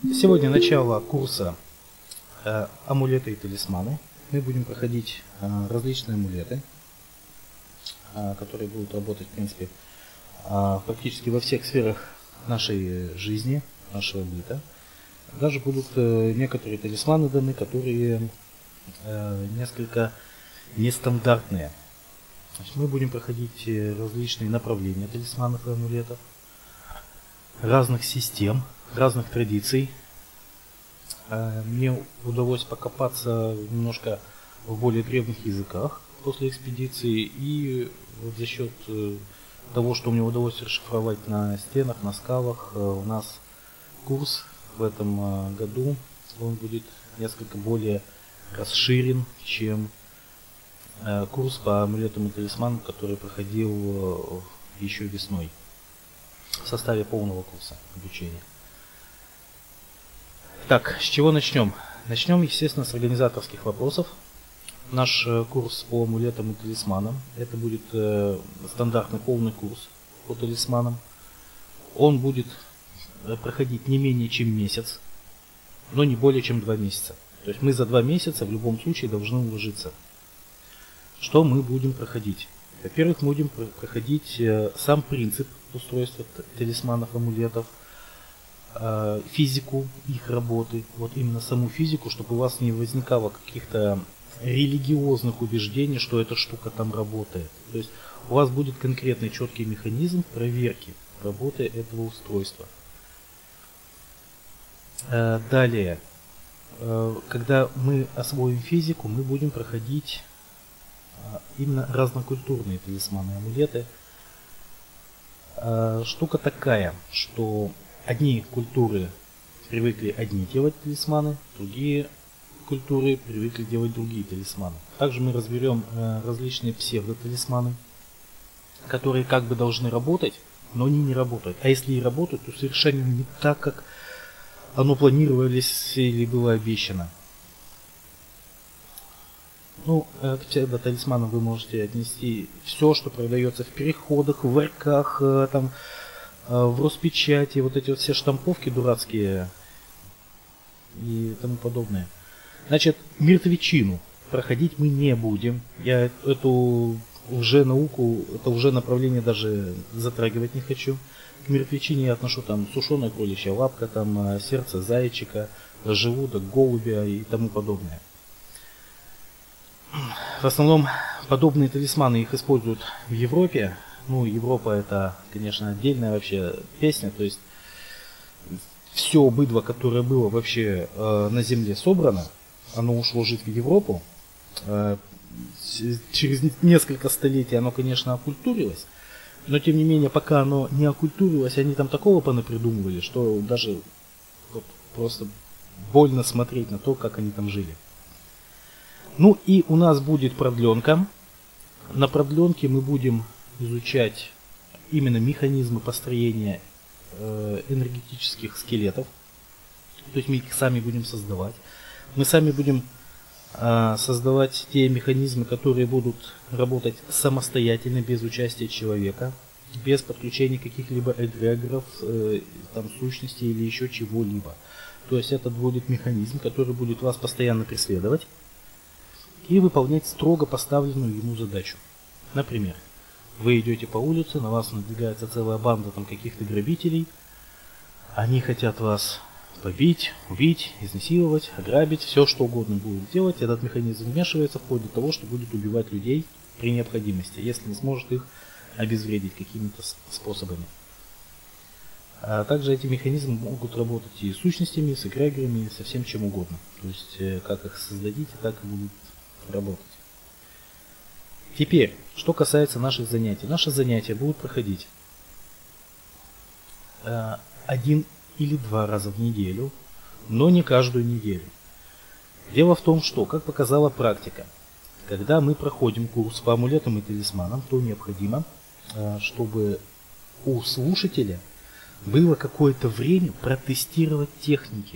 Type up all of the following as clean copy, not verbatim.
Сегодня начало курса амулеты и талисманы. Мы будем проходить различные амулеты, которые будут работать, в принципе, практически во всех сферах нашей жизни, нашего быта. Даже будут некоторые талисманы даны, которые несколько нестандартные. Значит, мы будем проходить различные направления талисманов и амулетов, разных систем, разных традиций. Мне удалось покопаться немножко в более древних языках после экспедиции, и вот за счет того, что мне удалось расшифровать на стенах, на скалах, у нас курс в этом году он будет несколько более расширен, чем курс по амулетам и талисманам, который проходил еще весной в составе полного курса обучения. Так, с чего начнем? Начнем, естественно, с организаторских вопросов. Наш курс по амулетам и талисманам, это будет стандартный полный курс по талисманам. Он будет проходить не менее чем месяц, но не более чем 2 месяца. То есть мы за 2 месяца в любом случае должны уложиться. Что мы будем проходить? Во-первых, мы будем проходить сам принцип устройства талисманов, амулетов, физику их работы, вот именно саму физику, чтобы у вас не возникало каких-то религиозных убеждений, что эта штука там работает. То есть у вас будет конкретный четкий механизм проверки работы этого устройства. Далее, когда мы освоим физику, мы будем проходить именно разнокультурные талисманы и амулеты. Штука такая, что одни культуры привыкли одни делать талисманы, другие культуры привыкли делать другие талисманы. Также мы разберем различные псевдоталисманы, которые как бы должны работать, но они не работают. А если и работают, то совершенно не так, как оно планировалось или было обещано. Ну, к псевдоталисманам вы можете отнести все, что продается в переходах, в ларьках, там, в Роспечати, вот эти вот все штамповки дурацкие и тому подобное. Значит, мертвечину проходить мы не будем. Я эту уже науку, это уже направление даже затрагивать не хочу. К мертвечине я отношу там сушеная кроличья лапка, там сердце зайчика, желудок голубя и тому подобное. В основном подобные талисманы их используют в Европе. Ну, Европа это, конечно, отдельная вообще песня. То есть все быдло, которое было вообще на земле собрано, оно ушло жить в Европу. Через несколько столетий оно, конечно, оккультурилось. Но, тем не менее, пока оно не оккультурилось, они там такого понапридумывали, что даже вот, просто больно смотреть на то, как они там жили. Ну и у нас будет продленка. На продленке мы будем изучать именно механизмы построения энергетических скелетов. То есть мы их сами будем создавать. Мы сами будем создавать те механизмы, которые будут работать самостоятельно, без участия человека, без подключения каких-либо эгрегоров, там, сущностей или еще чего-либо. То есть это будет механизм, который будет вас постоянно преследовать и выполнять строго поставленную ему задачу. Например, вы идете по улице, на вас надвигается целая банда там каких-то грабителей. Они хотят вас побить, убить, изнасиловать, ограбить, все что угодно будут делать. Этот механизм вмешивается вплоть до того, что будет убивать людей при необходимости, если не сможет их обезвредить какими-то способами. А также эти механизмы могут работать и с сущностями, с эгрегорами, со всем чем угодно. То есть как их создадите, так и будут работать. Теперь, что касается наших занятий. Наши занятия будут проходить 1 или 2 раза в неделю, но не каждую неделю. Дело в том, что, как показала практика, когда мы проходим курс по амулетам и талисманам, то необходимо, чтобы у слушателя было какое-то время протестировать техники.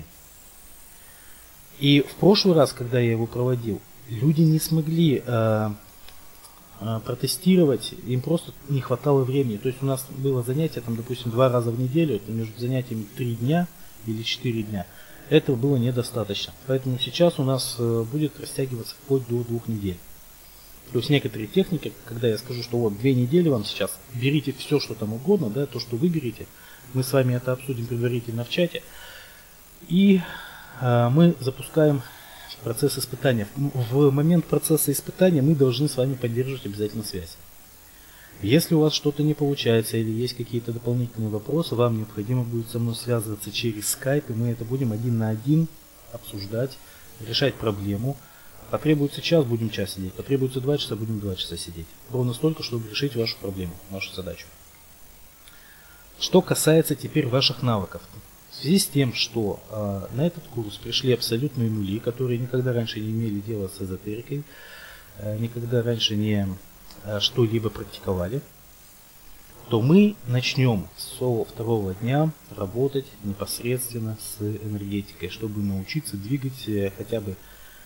И в прошлый раз, когда я его проводил, люди не смогли протестировать, им просто не хватало времени. То есть у нас было занятие, там, допустим, 2 раза в неделю, это между занятиями 3 дня, или 4 дня. Этого было недостаточно. Поэтому сейчас у нас будет растягиваться вплоть до 2 недель. То есть некоторые техники, когда я скажу, что вот 2 недели вам сейчас, берите все, что там угодно, да, то, что выберете, мы с вами это обсудим предварительно в чате, и мы запускаем процесс испытания. В момент процесса испытания мы должны с вами поддерживать обязательно связь. Если у вас что-то не получается или есть какие-то дополнительные вопросы, вам необходимо будет со мной связываться через Skype, и мы это будем 1 на 1 обсуждать, решать проблему. Потребуется час, будем час сидеть. Потребуется 2 часа, будем 2 часа сидеть. Ровно столько, чтобы решить вашу проблему, вашу задачу. Что касается теперь ваших навыков. В связи с тем, что на этот курс пришли абсолютные нули, которые никогда раньше не имели дела с эзотерикой, никогда раньше не что-либо практиковали, то мы начнем со 2-го дня работать непосредственно с энергетикой, чтобы научиться двигать хотя бы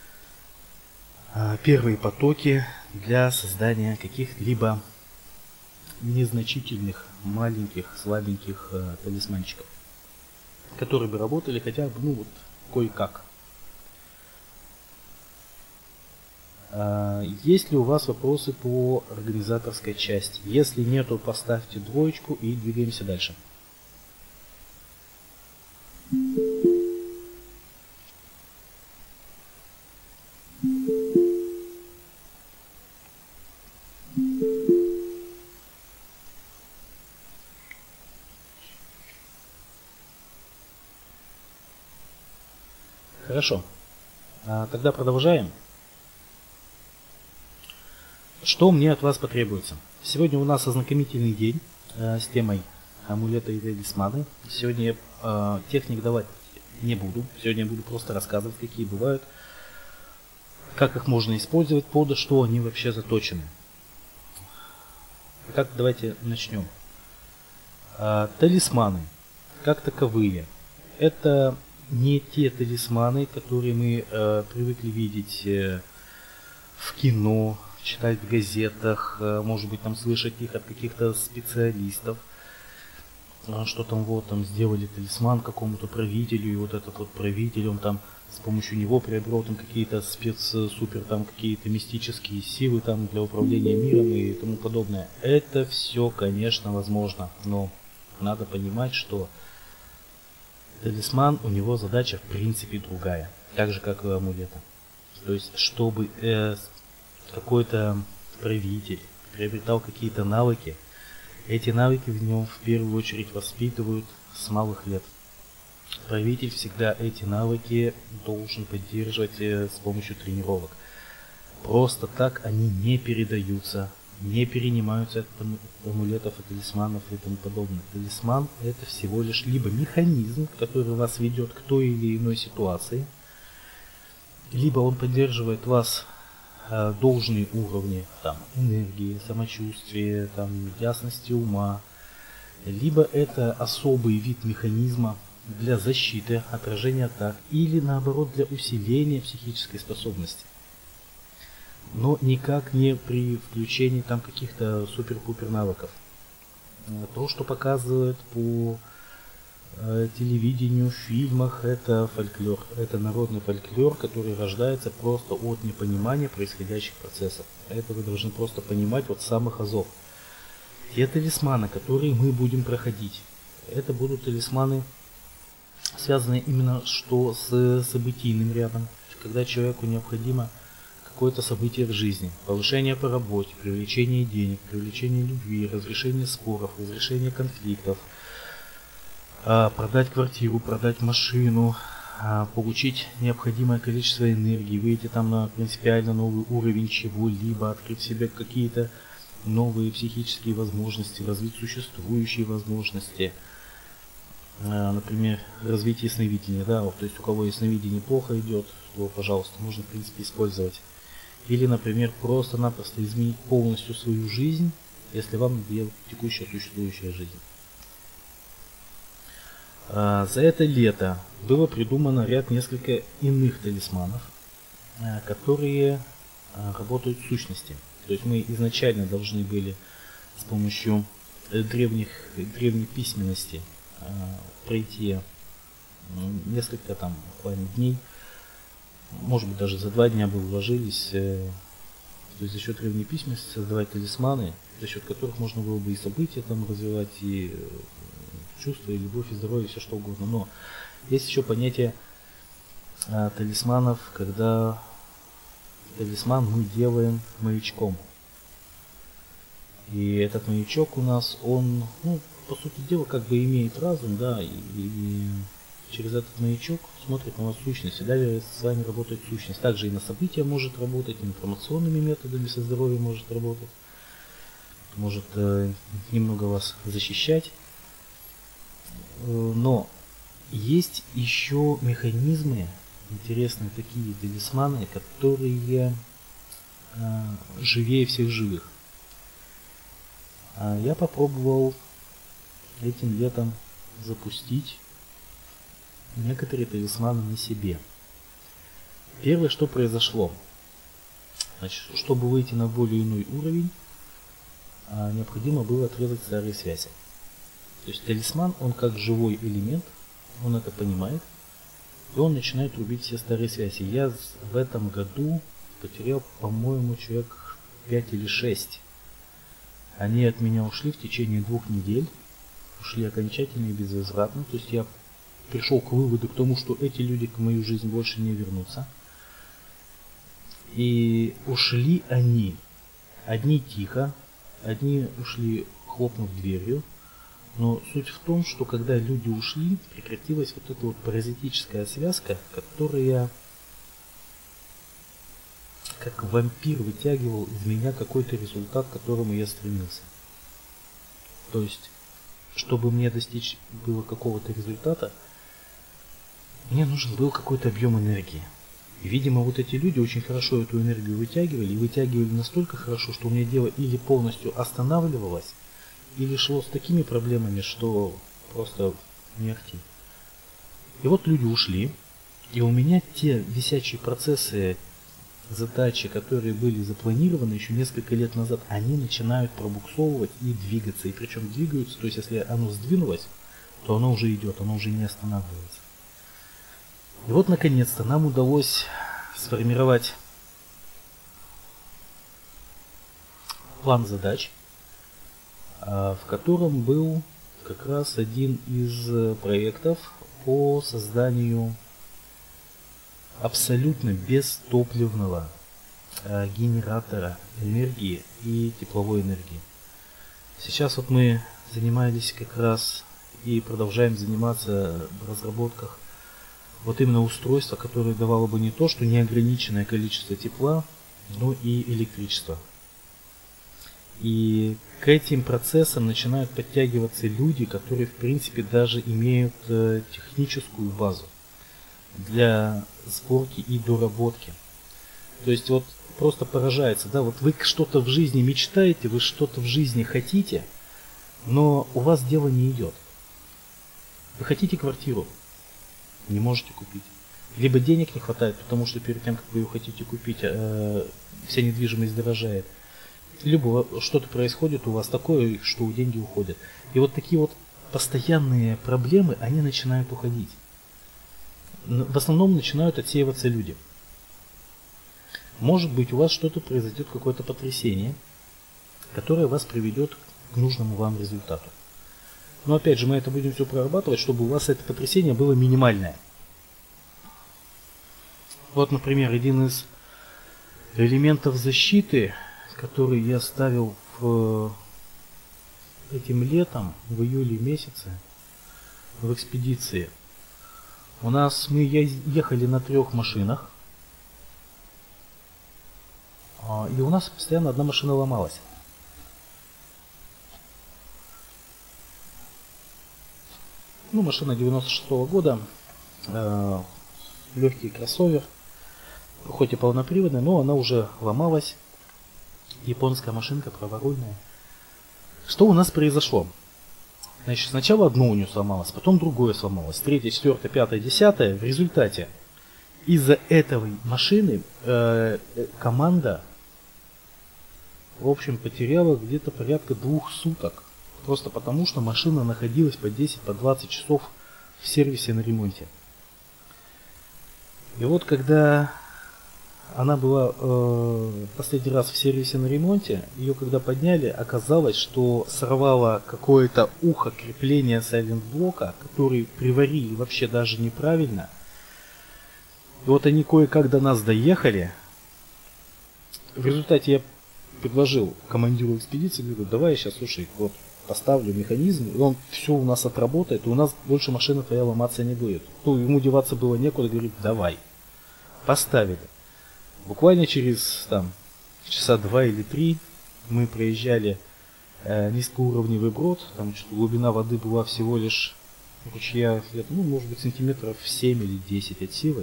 первые потоки для создания каких-либо незначительных, маленьких, слабеньких талисманчиков, которые бы работали хотя бы, ну вот, кое-как. Есть ли у вас вопросы по организаторской части? Если нету, поставьте 2 и двигаемся дальше. Хорошо. Тогда продолжаем. Что мне от вас потребуется? Сегодня у нас ознакомительный день с темой амулета и талисманы. Сегодня я техник давать не буду. Сегодня я буду просто рассказывать, какие бывают, как их можно использовать, под что они вообще заточены. Итак, давайте начнем. Талисманы, как таковые, это не те талисманы, которые мы привыкли видеть в кино, читать в газетах, может быть, там слышать их от каких-то специалистов, что там вот там сделали талисман какому-то правителю, и вот этот вот правитель, он там с помощью него приобрел там какие-то супер там какие-то мистические силы там для управления миром и тому подобное. Это все, конечно, возможно, но надо понимать, что талисман, у него задача в принципе другая, так же как и у амулета. То есть, чтобы какой-то правитель приобретал какие-то навыки, эти навыки в нем в первую очередь воспитывают с малых лет. Правитель всегда эти навыки должен поддерживать с помощью тренировок. Просто так они не передаются, не перенимаются от амулетов и талисманов и тому подобное. Талисман — это всего лишь либо механизм, который вас ведет к той или иной ситуации, либо он поддерживает вас должные уровни там, энергии, самочувствия, там, ясности ума, либо это особый вид механизма для защиты, отражения атак, или наоборот для усиления психической способности. Но никак не при включении там каких-то супер-пупер навыков. То, что показывают по телевидению, в фильмах, это фольклор. Это народный фольклор, который рождается просто от непонимания происходящих процессов. Это вы должны просто понимать вот с самых азов. Те талисманы, которые мы будем проходить, это будут талисманы, связанные именно что с событийным рядом. Когда человеку необходимо какое-то событие в жизни, повышение по работе, привлечение денег, привлечение любви, разрешение споров, разрешение конфликтов, продать квартиру, продать машину, получить необходимое количество энергии, выйти там на принципиально новый уровень чего-либо, открыть в себе какие-то новые психические возможности, развить существующие возможности. Например, развитие ясновидения, да, вот, то есть у кого ясновидение плохо идет, то, пожалуйста, можно в принципе использовать. Или, например, просто-напросто изменить полностью свою жизнь, если вам надоела текущая существующая жизнь. За это лето было придумано несколько иных талисманов, которые работают в сущности. То есть мы изначально должны были с помощью древней письменности пройти несколько там буквально дней, может быть даже за 2 дня бы вложились, то есть за счет древней письменности создавать талисманы, за счет которых можно было бы и события там развивать, и чувства, и любовь, и здоровье, все что угодно. Но есть еще понятие талисманов, когда талисман мы делаем маячком. И этот маячок у нас, он, ну, по сути дела, как бы имеет разум, да, и через этот маячок смотрит на нас сущность, и далее с вами работает сущность. Также и на события может работать, и информационными методами со здоровьем может работать, может немного вас защищать. Но есть еще механизмы, интересные такие талисманы, которые живее всех живых. Я попробовал этим летом запустить некоторые талисманы на себе. Первое, что произошло. Значит, чтобы выйти на более иной уровень, необходимо было отрезать старые связи. То есть талисман, он как живой элемент, он это понимает, и он начинает рубить все старые связи. Я в этом году потерял, по-моему, человек 5 или 6. Они от меня ушли в течение 2 недель, ушли окончательно и безвозвратно. То есть я пришел к выводу к тому, что эти люди в мою жизнь больше не вернутся. И ушли они. Одни тихо, одни ушли, хлопнув дверью. Но суть в том, что когда люди ушли, прекратилась вот эта вот паразитическая связка, которая как вампир вытягивал из меня какой-то результат, к которому я стремился. То есть, чтобы мне достичь было какого-то результата, мне нужен был какой-то объем энергии. И, видимо, вот эти люди очень хорошо эту энергию вытягивали, и вытягивали настолько хорошо, что у меня дело или полностью останавливалось, или шло с такими проблемами, что просто не ахти. И вот люди ушли, и у меня те висячие процессы, задачи, которые были запланированы еще несколько лет назад, они начинают пробуксовывать и двигаться. И причем двигаются, то есть если оно сдвинулось, то оно уже идет, оно уже не останавливается. И вот наконец-то нам удалось сформировать план задач, в котором был как раз один из проектов по созданию абсолютно бестопливного генератора энергии и тепловой энергии. Сейчас вот мы занимались как раз и продолжаем заниматься в разработках вот именно устройства, которое давало бы не то, что неограниченное количество тепла, но и электричества. И к этим процессам начинают подтягиваться люди, которые в принципе даже имеют техническую базу для сборки и доработки. То есть вот просто поражается, да, вот вы что-то в жизни мечтаете, вы что-то в жизни хотите, но у вас дело не идет. Вы хотите квартиру, не можете купить. Либо денег не хватает, потому что перед тем, как вы ее хотите купить, вся недвижимость дорожает. Либо что-то происходит у вас такое, что деньги уходят. И вот такие вот постоянные проблемы, они начинают уходить. В основном начинают отсеиваться люди. Может быть, у вас что-то произойдет, какое-то потрясение, которое вас приведет к нужному вам результату. Но опять же, мы это будем все прорабатывать, чтобы у вас это потрясение было минимальное. Вот, например, один из элементов защиты, который я ставил этим летом, в июле месяце, в экспедиции. Мы ехали на 3 машинах, и у нас постоянно одна машина ломалась. Ну, машина 96-го года, легкий кроссовер, хоть и полноприводная, но она уже ломалась. Японская машинка праворульная. Что у нас произошло? Значит, сначала одно у нее сломалось, потом другое сломалось, 3, 4, 5, 10. В результате из-за этой машины команда, в общем, потеряла где-то порядка 2 суток. Просто потому, что машина находилась по 10, по 20 часов в сервисе на ремонте. И вот когда она была последний раз в сервисе на ремонте, ее когда подняли, оказалось, что сорвало какое-то ухо крепления сайлент-блока, который приварили вообще даже неправильно. И вот они кое-как до нас доехали. В результате я предложил командиру экспедиции, говорю, давай я сейчас, слушай, вот поставлю механизм, и он все у нас отработает, и у нас больше машина твоя ломаться не будет. Ну, ему деваться было некуда, говорит, давай. Поставили. Буквально через часа 2 или 3 мы проезжали низкоуровневый брод, там глубина воды была всего лишь ручья, может быть, сантиметров 7 или 10 от силы.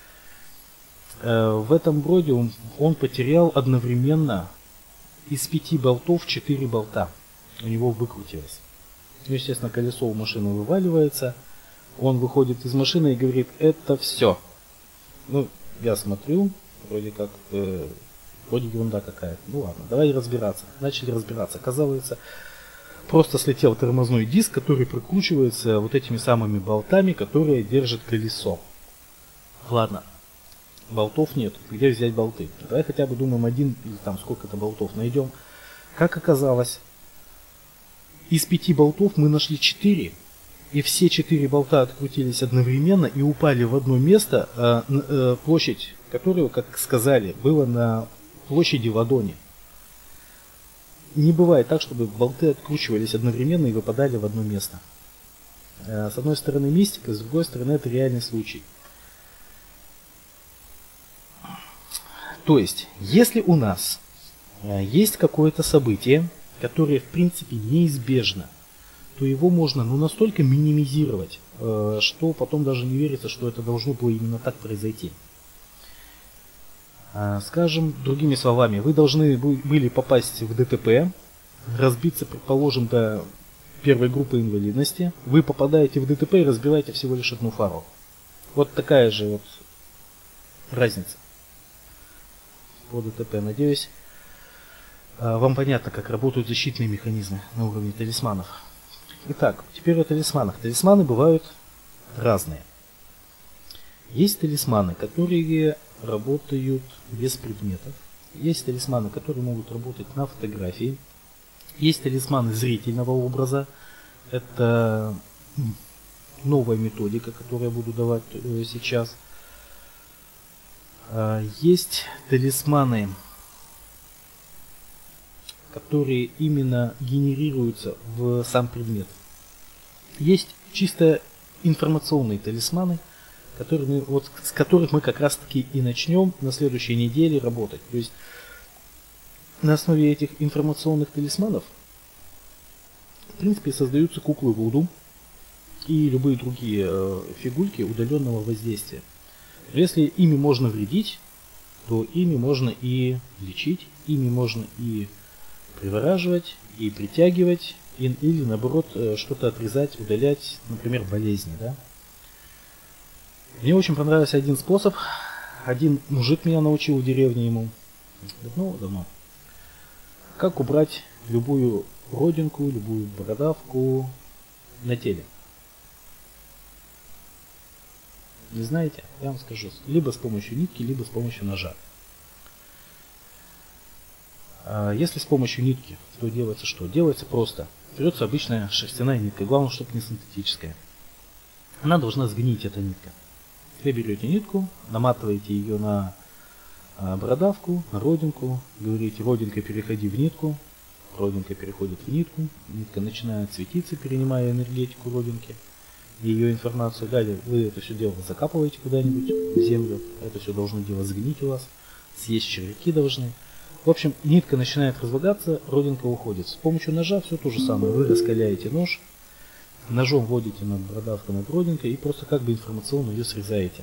В этом броде он потерял одновременно из 5 болтов 4 болта. У него выкрутилось. Ну, естественно, колесо у машины вываливается. Он выходит из машины и говорит, это все. Ну, я смотрю, вроде как, вроде ерунда какая-то. Ну ладно, давай разбираться. Начали разбираться. Оказывается, просто слетел тормозной диск, который прикручивается вот этими самыми болтами, которые держат колесо. Ладно, болтов нет. Где взять болты? Давай хотя бы думаем один или там сколько-то болтов найдем. Как оказалось, из 5 болтов мы нашли 4. И все 4 болта открутились одновременно и упали в одно место, площадь которого, как сказали, была на площади ладони. Не бывает так, чтобы болты откручивались одновременно и выпадали в одно место. С одной стороны мистика, с другой стороны это реальный случай. То есть, если у нас есть какое-то событие, которое в принципе неизбежно, то его можно настолько минимизировать, что потом даже не верится, что это должно было именно так произойти. Скажем другими словами, вы должны были попасть в ДТП, разбиться, предположим, до первой группы инвалидности. Вы попадаете в ДТП и разбиваете всего лишь одну фару. Вот такая же вот разница по ДТП. Надеюсь, вам понятно, как работают защитные механизмы на уровне талисманов. Итак, теперь о талисманах. Талисманы бывают разные. Есть талисманы, которые работают без предметов. Есть талисманы, которые могут работать на фотографии. Есть талисманы зрительного образа. Это новая методика, которую я буду давать сейчас. Есть талисманы, которые именно генерируются в сам предмет. Есть чисто информационные талисманы, с которых мы как раз таки и начнем на следующей неделе работать. То есть на основе этих информационных талисманов в принципе создаются куклы Вуду и любые другие фигурки удаленного воздействия. Если ими можно вредить, то ими можно и лечить, ими можно и привораживать, и притягивать, или наоборот что-то отрезать, удалять, например, болезни. Да? Мне очень понравился один способ. Один мужик меня научил в деревне ему. Давно. Как убрать любую родинку, любую бородавку на теле. Не знаете? Я вам скажу. Либо с помощью нитки, либо с помощью ножа. Если с помощью нитки, то делается что? Делается просто. Берется обычная шерстяная нитка. Главное, чтобы не синтетическая. Она должна сгнить, эта нитка. Вы берете нитку, наматываете ее на бородавку, на родинку. Говорите, родинка, переходи в нитку. Родинка переходит в нитку. Нитка начинает светиться, перенимая энергетику родинки и ее информацию. Далее вы это все дело закапываете куда-нибудь в землю. Это все должно дело сгнить у вас. Съесть червяки должны. В общем, нитка начинает разлагаться, родинка уходит. С помощью ножа все то же самое. Вы раскаляете нож, ножом вводите над бородавкой, над родинкой и просто как бы информационно ее срезаете.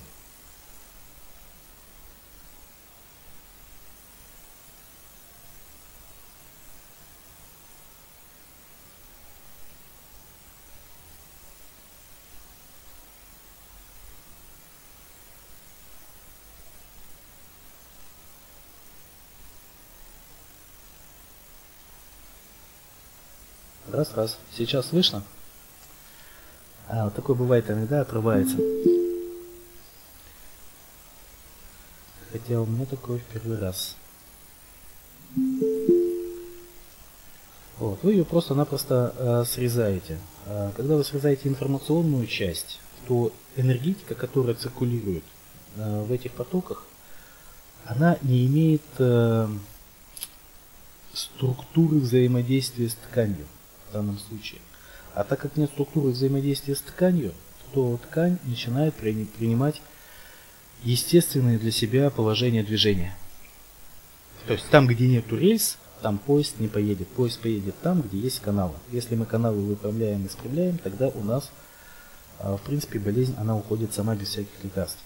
Раз. Сейчас слышно? Вот такое бывает иногда, отрывается. хотя у меня такое в первый раз. Вот, вы ее просто-напросто срезаете. Когда вы срезаете информационную часть, то энергетика, которая циркулирует в этих потоках, она не имеет структуры взаимодействия с тканью в данном случае. А так как нет структуры взаимодействия с тканью, то ткань начинает принимать естественные для себя положения движения. То есть там, где нет рельс, там поезд не поедет. Поезд поедет там, где есть каналы. Если мы каналы выправляем и исправляем, тогда у нас, в принципе, болезнь, она уходит сама без всяких лекарств.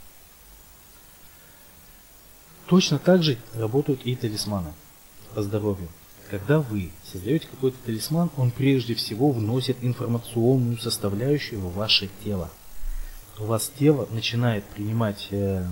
Точно так же работают и талисманы по здоровью. Когда вы создаете какой-то талисман, он прежде всего вносит информационную составляющую в ваше тело. У вас тело начинает принимать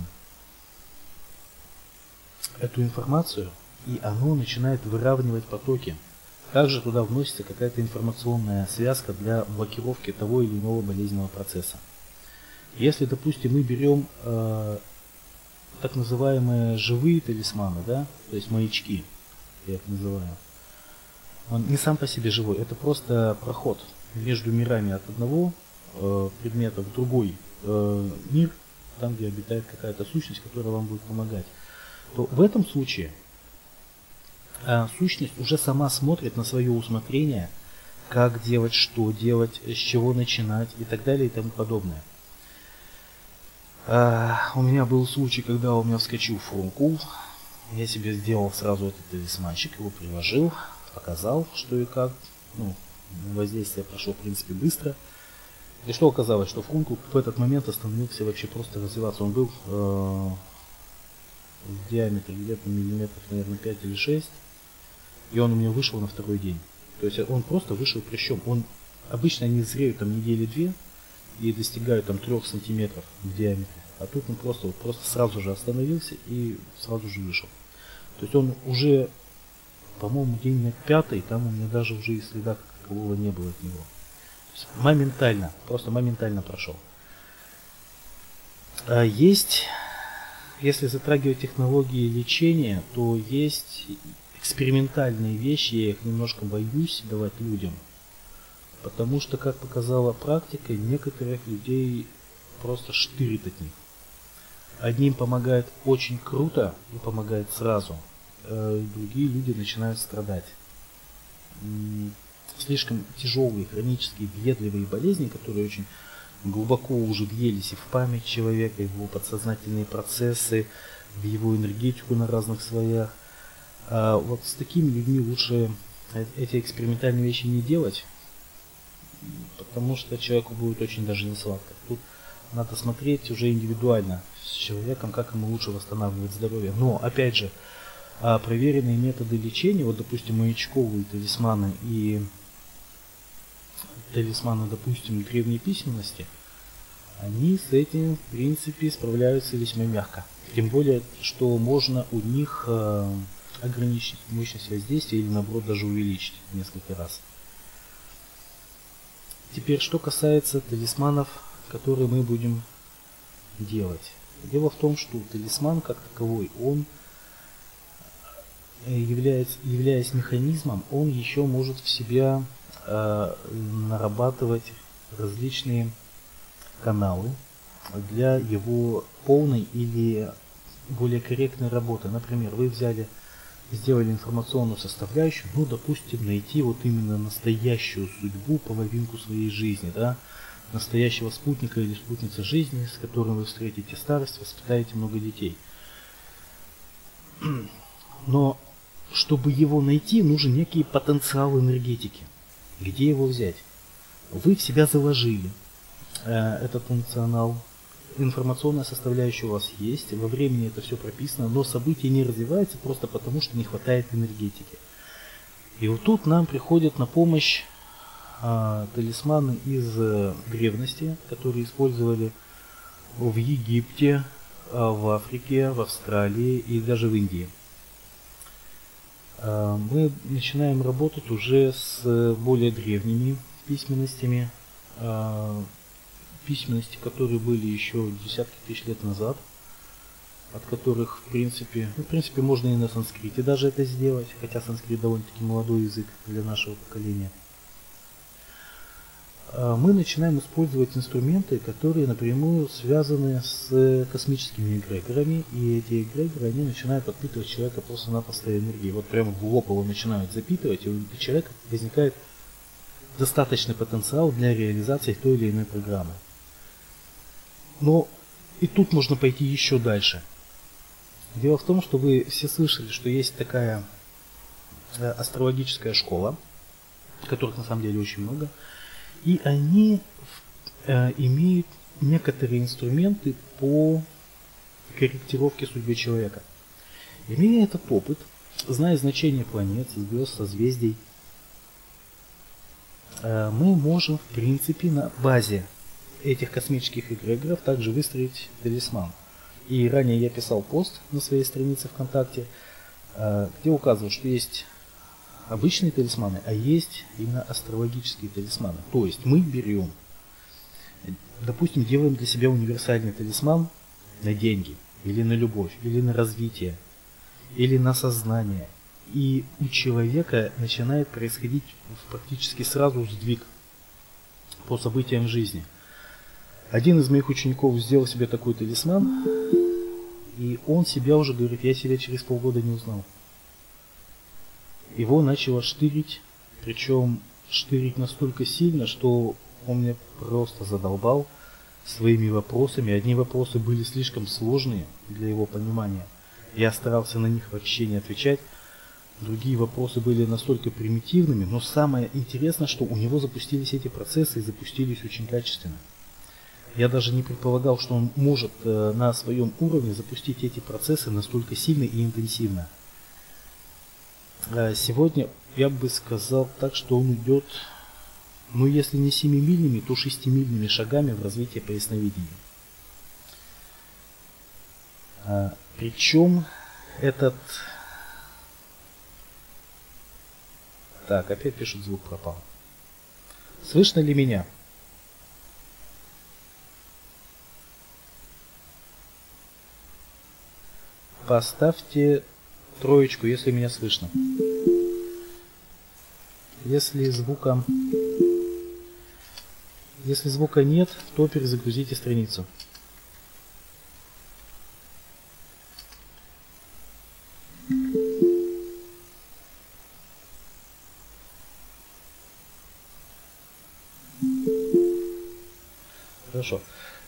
эту информацию, и оно начинает выравнивать потоки. Также туда вносится какая-то информационная связка для блокировки того или иного болезненного процесса. Если, допустим, мы берем так называемые живые талисманы, да, то есть маячки, я их называю, он не сам по себе живой, это просто проход между мирами от одного предмета в другой мир, там, где обитает какая-то сущность, которая вам будет помогать, то в этом случае сущность уже сама смотрит на свое усмотрение, как делать, что делать, с чего начинать и так далее и тому подобное. У меня был случай, когда у меня вскочил фурункул. Я себе сделал сразу этот талисманчик, его приложил, показал, что и как. Воздействие прошло, в принципе, быстро. И что оказалось, что фурункул в этот момент остановился вообще просто развиваться. Он был в диаметре где-то миллиметров, наверное, 5 или 6. И он у меня вышел на второй день. То есть он просто вышел прыщом. Обычно они зреют там недели 2 и достигают там 3 сантиметров в диаметре. А тут он просто сразу же остановился и сразу же вышел. То есть он уже, по-моему, день на 5, там у меня даже уже и следа какого не было от него. То есть моментально, просто моментально прошел. Есть, если затрагивать технологии лечения, то есть экспериментальные вещи, я их немножко боюсь давать людям. Потому что, как показала практика, некоторых людей просто штырит от них. Одним помогает очень круто и помогает сразу, другие люди начинают страдать. Слишком тяжелые, хронические, въедливые болезни, которые очень глубоко уже въелись и в память человека, и в его подсознательные процессы, в его энергетику на разных слоях. Вот с такими людьми лучше эти экспериментальные вещи не делать, потому что человеку будет очень даже не сладко. Тут надо смотреть уже индивидуально с человеком, как ему лучше восстанавливать здоровье. Но, опять же, проверенные методы лечения, вот, допустим, маячковые талисманы и талисманы, допустим, древней письменности, они с этим, в принципе, справляются весьма мягко. Тем более, что можно у них ограничить мощность воздействия или, наоборот, даже увеличить в несколько раз. Теперь, что касается талисманов, которые мы будем делать. Дело в том, что талисман как таковой, он, являясь механизмом, он еще может в себя нарабатывать различные каналы для его полной или более корректной работы. Например, вы сделали информационную составляющую, допустим, найти вот именно настоящую судьбу, половинку своей жизни, да, настоящего спутника или спутницы жизни, с которым вы встретите старость, воспитаете много детей. Но чтобы его найти, нужен некий потенциал энергетики. Где его взять? Вы в себя заложили этот функционал. Информационная составляющая у вас есть, во времени это все прописано, но события не развиваются просто потому, что не хватает энергетики. И вот тут нам приходят на помощь талисманы из древности, которые использовали в Египте, в Африке, в Австралии и даже в Индии. Мы начинаем работать уже с более древними письменностями, письменности, которые были еще десятки тысяч лет назад. от которых, в принципе, можно и на санскрите даже это сделать, хотя санскрит довольно-таки молодой язык для нашего поколения. Мы начинаем использовать инструменты, которые напрямую связаны с космическими эгрегорами, и эти эгрегоры, они начинают подпитывать человека просто-напросто энергией. Вот прямо в лоб его начинают запитывать, и у человека возникает достаточный потенциал для реализации той или иной программы. Но и тут можно пойти еще дальше. Дело в том, что вы все слышали, что есть такая астрологическая школа, которых на самом деле очень много, и они имеют некоторые инструменты по корректировке судьбы человека. Имея этот опыт, зная значение планет, звезд, созвездий, мы можем, в принципе, на базе этих космических эгрегоров также выстроить талисман. И ранее я писал пост на своей странице ВКонтакте, где указывал, что есть обычные талисманы, а есть именно астрологические талисманы. То есть мы берем, допустим, делаем для себя универсальный талисман на деньги, или на любовь, или на развитие, или на сознание. И у человека начинает происходить практически сразу сдвиг по событиям жизни. Один из моих учеников сделал себе такой талисман, и он себя уже говорит: я себя через полгода не узнал. Его начало штырить, причем штырить настолько сильно, что он меня просто задолбал своими вопросами. Одни вопросы были слишком сложные для его понимания. Я старался на них вообще не отвечать. Другие вопросы были настолько примитивными, но самое интересное, что у него запустились эти процессы и запустились очень качественно. Я даже не предполагал, что он может на своем уровне запустить эти процессы настолько сильно и интенсивно. Сегодня я бы сказал так, что он идет, ну если не 7-мильными, то 6-мильными шагами в развитии по ясновидению. Причем этот... Так, опять пишут, звук пропал. Слышно ли меня? Поставьте троечку, если меня слышно. Если звука нет, то перезагрузите страницу. Хорошо.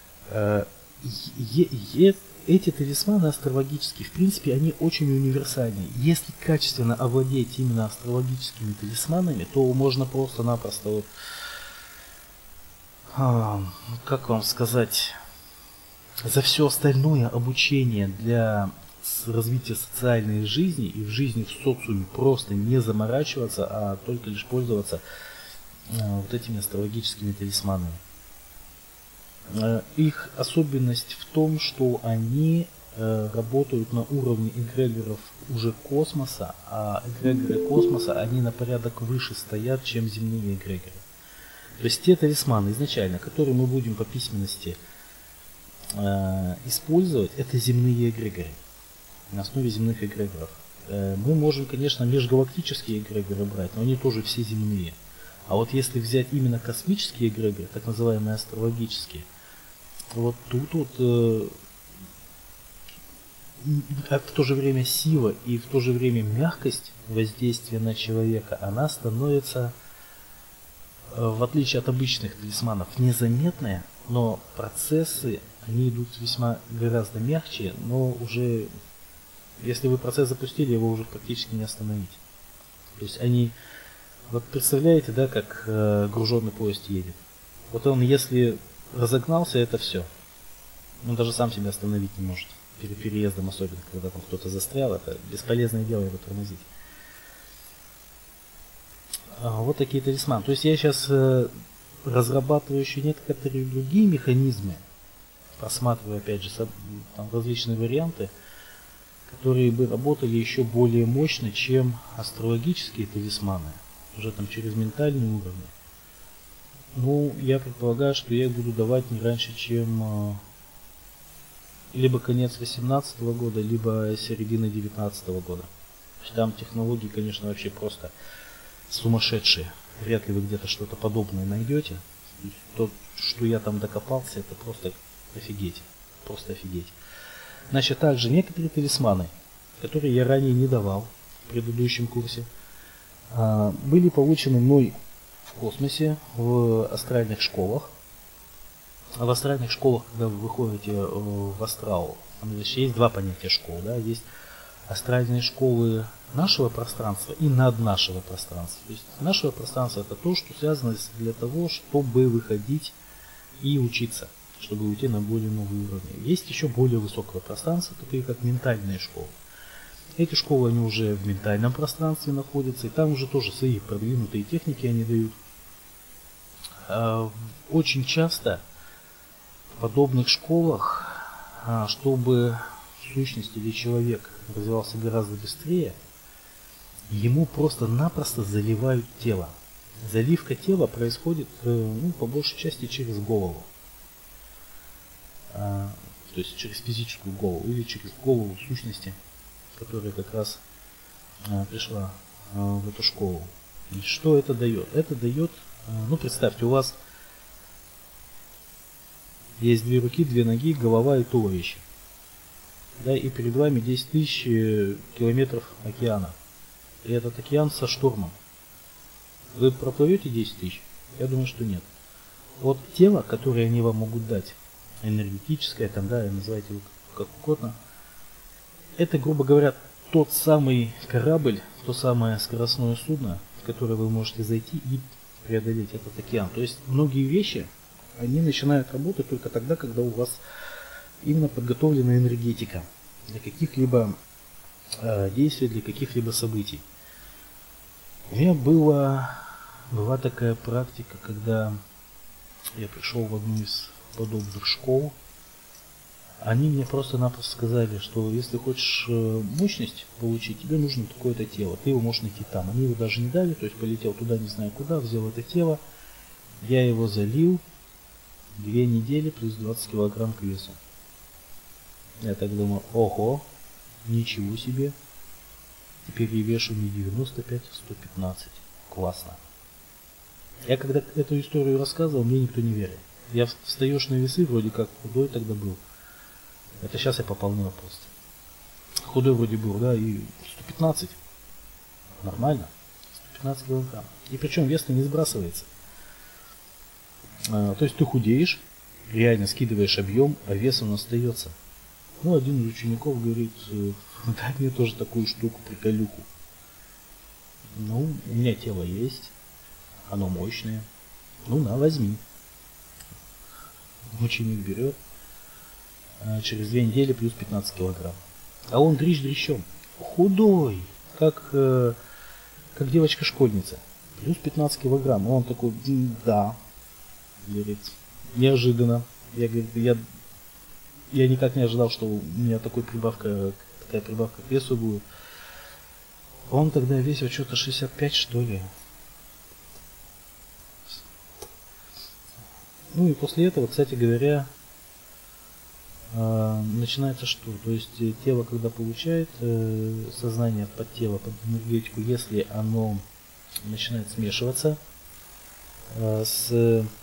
Эти талисманы астрологические, в принципе, они очень универсальны. Если качественно овладеть именно астрологическими талисманами, то можно просто-напросто, как вам сказать, за все остальное обучение для развития социальной жизни и в жизни в социуме просто не заморачиваться, а только лишь пользоваться вот этими астрологическими талисманами. Их особенность в том, что они работают на уровне эгрегоров уже космоса, а эгрегоры космоса, они на порядок выше стоят, чем земные эгрегоры. То есть те талисманы изначально, которые мы будем по письменности использовать, это земные эгрегоры, на основе земных эгрегоров. Мы можем, конечно, межгалактические эгрегоры брать, но они тоже все земные. А вот если взять именно космические эгрегоры, так называемые астрологические, вот тут в то же время сила и в то же время мягкость воздействия на человека, она становится, в отличие от обычных талисманов, незаметная, но процессы, они идут весьма гораздо мягче, но уже, если вы процесс запустили, его уже практически не остановить. То есть они, вот представляете, да, как груженный поезд едет. Вот он, если разогнался, это все. Он даже сам себя остановить не может. Перед переездом, особенно, когда там кто-то застрял, это бесполезное дело его тормозить. Вот такие талисманы. То есть я сейчас разрабатываю еще некоторые другие механизмы, просматриваю опять же там различные варианты, которые бы работали еще более мощно, чем астрологические талисманы, уже там через ментальный уровень. Ну, я предполагаю, что я их буду давать не раньше, чем либо конец 18 года, либо середина 19 года. То есть там технологии, конечно, вообще просто сумасшедшие. Вряд ли вы где-то что-то подобное найдете. То, что я там докопался, это просто офигеть. Просто офигеть. Значит, также некоторые талисманы, которые я ранее не давал в предыдущем курсе, были получены мной в космосе, в астральных школах. В астральных школах, когда вы выходите в астрал, есть два понятия школ. Да? Есть астральные школы нашего пространства и над нашего пространства. То есть нашего пространства это то, что связано для того, чтобы выходить и учиться, чтобы уйти на более новые уровни. Есть еще более высокое пространство, такие как ментальные школы. Эти школы, они уже в ментальном пространстве находятся, и там уже тоже свои продвинутые техники они дают. Очень часто в подобных школах, чтобы сущность или человек развивался гораздо быстрее, ему просто-напросто заливают тело. Заливка тела происходит, по большей части через голову. То есть через физическую голову или через голову сущности, которая как раз пришла в эту школу. И что это дает? Это дает, представьте, у вас есть две руки, две ноги, голова и туловище. Да, и перед вами 10 тысяч километров океана. И этот океан со штормом. Вы проплывете 10 тысяч? Я думаю, что нет. Вот тело, которое они вам могут дать, энергетическое, там, да, называйте его как угодно, это, грубо говоря, тот самый корабль, то самое скоростное судно, в которое вы можете зайти и преодолеть этот океан. То есть многие вещи, они начинают работать только тогда, когда у вас именно подготовлена энергетика для каких-либо действий, для каких-либо событий. У меня была такая практика, когда я пришел в одну из подобных школ. Они мне просто-напросто сказали, что если хочешь мощность получить, тебе нужно такое-то тело. Ты его можешь найти там. Они его даже не дали, то есть полетел туда не знаю куда, взял это тело. Я его залил. 2 недели плюс 20 килограмм к весу. Я так думаю, ого, ничего себе. Теперь я вешу не 95, а 115. Классно. Я когда эту историю рассказывал, мне никто не верил. Я встаешь на весы, вроде как худой тогда был. Это сейчас я пополнил просто. Худой вроде был, да, и 115. Нормально. 115 килограмм. И причем вес не сбрасывается. То есть ты худеешь, реально скидываешь объем, а вес он остается. Один из учеников говорит, дай мне тоже такую штуку, приколюку. У меня тело есть, оно мощное. На, возьми. Ученик берет, через 2 недели плюс 15 килограмм. А он дрищ-дрищом. Худой, как девочка-школьница. Плюс 15 килограмм. И он такой, да. Говорит, неожиданно. Я никак не ожидал, что у меня такая прибавка к весу будет. Он тогда весил что-то 65, что ли. И после этого, кстати говоря, начинается что? То есть тело, когда получает сознание под тело, под энергетику, если оно начинает смешиваться с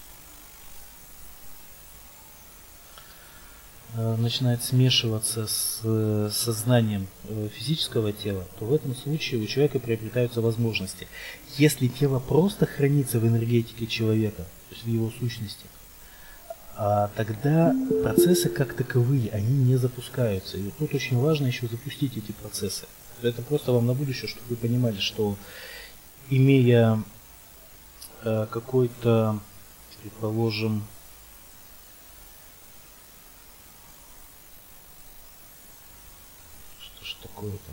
сознанием физического тела, то в этом случае у человека приобретаются возможности. Если тело просто хранится в энергетике человека, то есть в его сущности, тогда процессы как таковые, они не запускаются. И тут очень важно еще запустить эти процессы. Это просто вам на будущее, чтобы вы понимали, что имея какой-то, предположим, такое-то.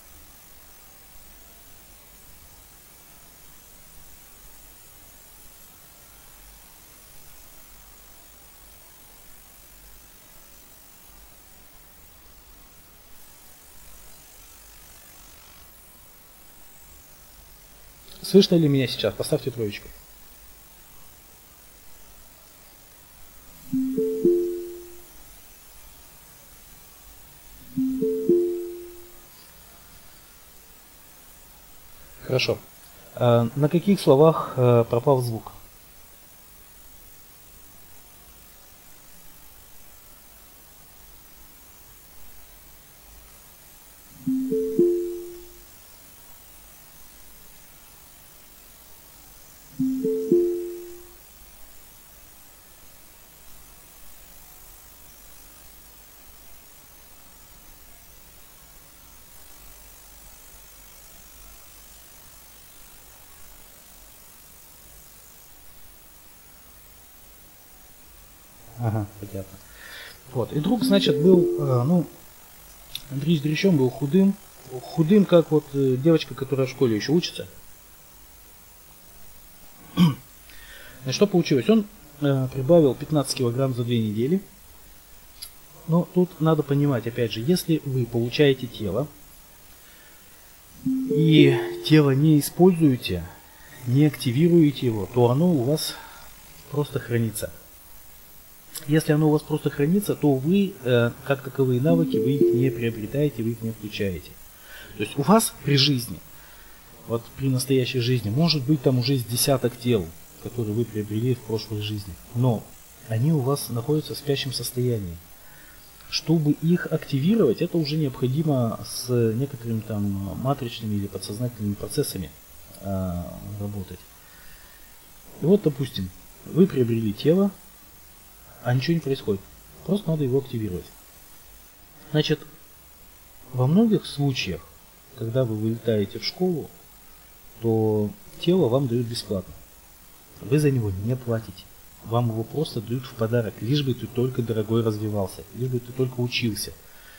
Слышно ли меня сейчас? Поставьте троечку. Хорошо. На каких словах пропал звук? Ага, понятно. Вот. И друг, значит, был, Андрей с Дрищем был худым. Худым, как вот девочка, которая в школе еще учится. Значит, что получилось? Он прибавил 15 килограмм за 2 недели. Но тут надо понимать, опять же, если вы получаете тело, и тело не используете, не активируете его, то оно у вас просто хранится. Если оно у вас просто хранится, то вы, как таковые навыки, вы их не приобретаете, вы их не включаете. То есть у вас при жизни, вот при настоящей жизни, может быть там уже с десяток тел, которые вы приобрели в прошлой жизни, но они у вас находятся в спящем состоянии. Чтобы их активировать, это уже необходимо с некоторыми там матричными или подсознательными процессами работать. И вот, допустим, вы приобрели тело, а ничего не происходит. Просто надо его активировать. Значит, во многих случаях, когда вы вылетаете в школу, то тело вам дают бесплатно. Вы за него не платите. Вам его просто дают в подарок, лишь бы ты только, дорогой, развивался, лишь бы ты только учился.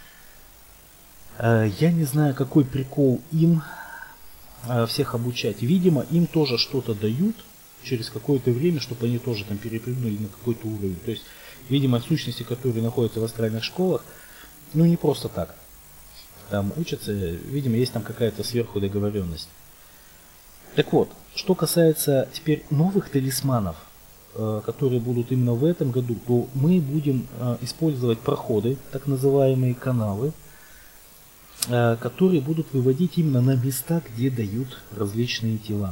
Я не знаю, какой прикол им всех обучать. Видимо, им тоже что-то дают через какое-то время, чтобы они тоже там перепрыгнули на какой-то уровень. То есть, видимо, сущности, которые находятся в астральных школах, не просто так. Там учатся, видимо, есть там какая-то сверху договоренность. Так вот, что касается теперь новых талисманов, которые будут именно в этом году, то мы будем использовать проходы, так называемые каналы, которые будут выводить именно на места, где дают различные тела.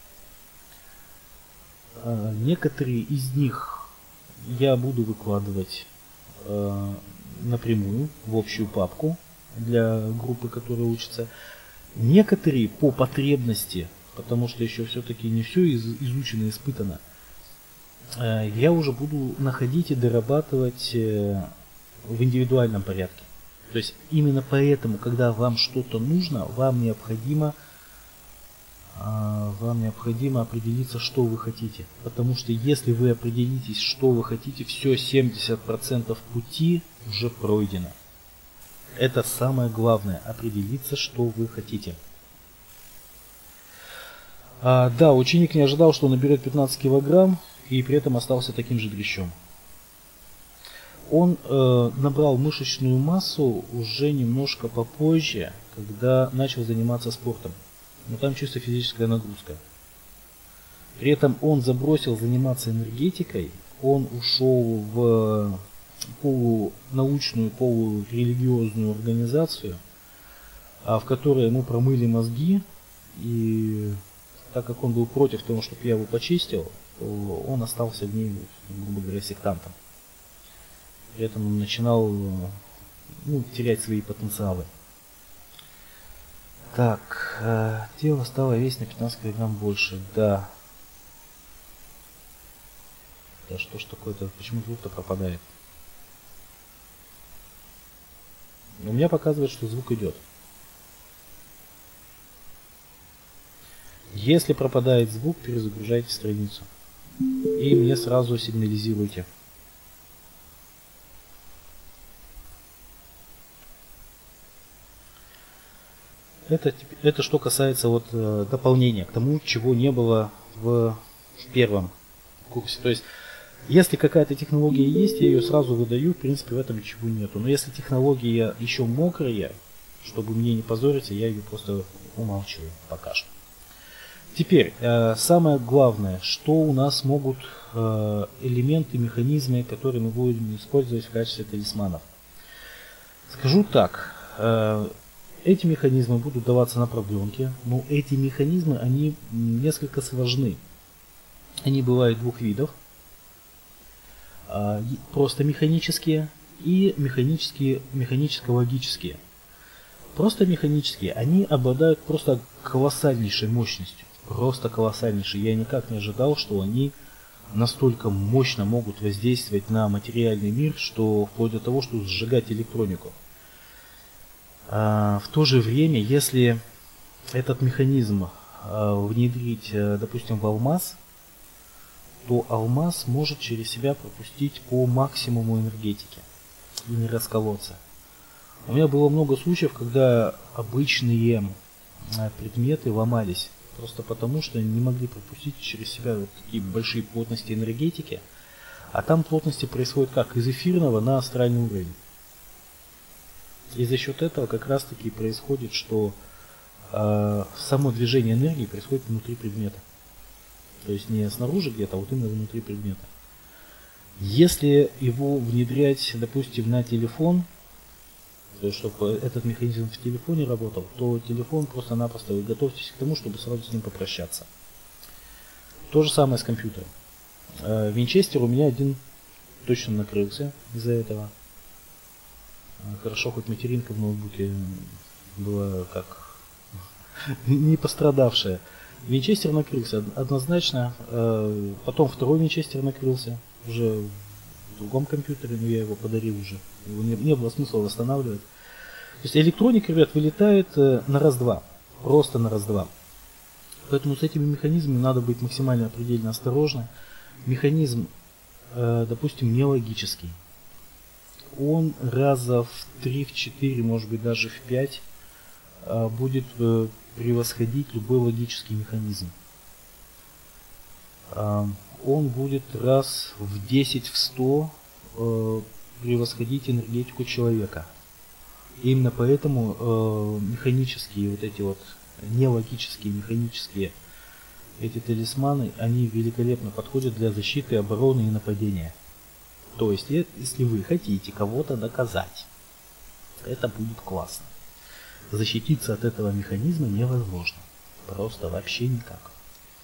Некоторые из них я буду выкладывать напрямую в общую папку для группы, которая учится. Некоторые по потребности, потому что еще все-таки не все изучено и испытано, я уже буду находить и дорабатывать в индивидуальном порядке. То есть именно поэтому, когда вам что-то нужно, вам необходимо определиться, что вы хотите. Потому что если вы определитесь, что вы хотите, все 70% пути уже пройдено. Это самое главное, определиться, что вы хотите. Да, ученик не ожидал, что он наберет 15 килограмм и при этом остался таким же дрищом. Он набрал мышечную массу уже немножко попозже, когда начал заниматься спортом. Но там чисто физическая нагрузка. При этом он забросил заниматься энергетикой, он ушел в полунаучную, полурелигиозную организацию, в которой ему промыли мозги, и так как он был против того, чтобы я его почистил, то он остался в ней, грубо говоря, сектантом. При этом он начинал терять свои потенциалы. Так, тело стало весить на 15 килограмм больше, да. Да что ж такое-то, почему звук-то пропадает? У меня показывает, что звук идет. Если пропадает звук, перезагружайте страницу. И мне сразу сигнализируйте. Это что касается дополнения к тому, чего не было в первом курсе. То есть, если какая-то технология есть, я ее сразу выдаю, в принципе, в этом ничего нету. Но если технология еще мокрая, чтобы мне не позориться, я ее просто умалчиваю пока что. Теперь, самое главное, что у нас могут элементы, механизмы, которые мы будем использовать в качестве талисманов. Скажу так, Эти механизмы будут даваться на продленке, но эти механизмы, они несколько сложны. Они бывают двух видов. Просто механические и механическо-логические. Просто механические, они обладают просто колоссальнейшей мощностью. Просто колоссальнейшей. Я никак не ожидал, что они настолько мощно могут воздействовать на материальный мир, что вплоть до того, что сжигать электронику. В то же время, если этот механизм внедрить, допустим, в алмаз, то алмаз может через себя пропустить по максимуму энергетики и не расколоться. У меня было много случаев, когда обычные предметы ломались, просто потому что не могли пропустить через себя вот такие большие плотности энергетики, а там плотности происходят как? Из эфирного на астральный уровень. И за счет этого как раз таки происходит, что само движение энергии происходит внутри предмета. То есть не снаружи где-то, а вот именно внутри предмета. Если его внедрять, допустим, на телефон, то есть чтобы этот механизм в телефоне работал, то телефон просто-напросто вы готовьтесь к тому, чтобы сразу с ним попрощаться. То же самое с компьютером. Винчестер у меня один точно накрылся из-за этого. Хорошо, хоть материнка в ноутбуке была как не пострадавшая. Винчестер накрылся однозначно. Потом второй винчестер накрылся уже в другом компьютере, но я его подарил уже. Его не было смысла восстанавливать. То есть электроника, ребят, вылетает на раз-два. Просто на раз-два. Поэтому с этими механизмами надо быть максимально предельно осторожным. Механизм, допустим, нелогический. Он раза в 3-4, может быть даже в 5 будет превосходить любой логический механизм. Он будет раз в 10, в 100 превосходить энергетику человека. Именно поэтому механические, вот эти вот нелогические, механические эти талисманы, они великолепно подходят для защиты, обороны и нападения. То есть, если вы хотите кого-то наказать, это будет классно. Защититься от этого механизма невозможно. Просто вообще никак.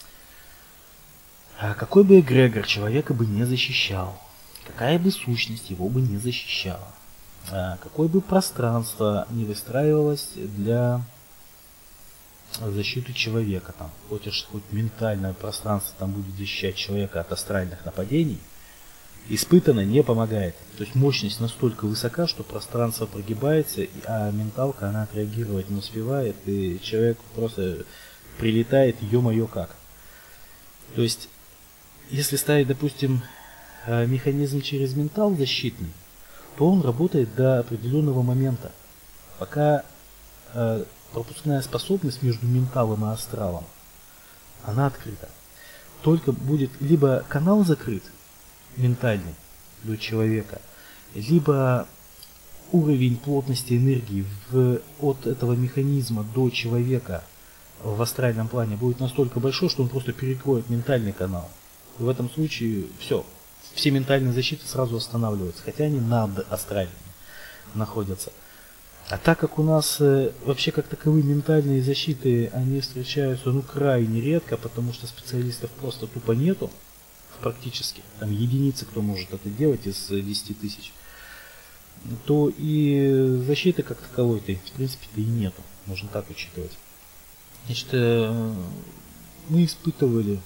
А какой бы эгрегор человека бы не защищал, какая бы сущность его бы не защищала, какое бы пространство не выстраивалось для защиты человека, там, хоть ментальное пространство там будет защищать человека от астральных нападений, испытанно не помогает. То есть мощность настолько высока, что пространство прогибается, а менталка она отреагировать не успевает, и человек просто прилетает, ё-моё как. То есть, если ставить, допустим, механизм через ментал защитный, то он работает до определенного момента, пока пропускная способность между менталом и астралом, она открыта. Только будет либо канал закрыт, ментальный, для человека, либо уровень плотности энергии от этого механизма до человека в астральном плане будет настолько большой, что он просто перекроет ментальный канал. И в этом случае все ментальные защиты сразу останавливаются, хотя они над астральными находятся. А так как у нас вообще как таковые ментальные защиты, они встречаются крайне редко, потому что специалистов просто тупо нету, практически, там единицы, кто может это делать из 10 тысяч, то и защиты как таковой-то, в принципе-то и нету, можно так учитывать. Значит, мы испытывали,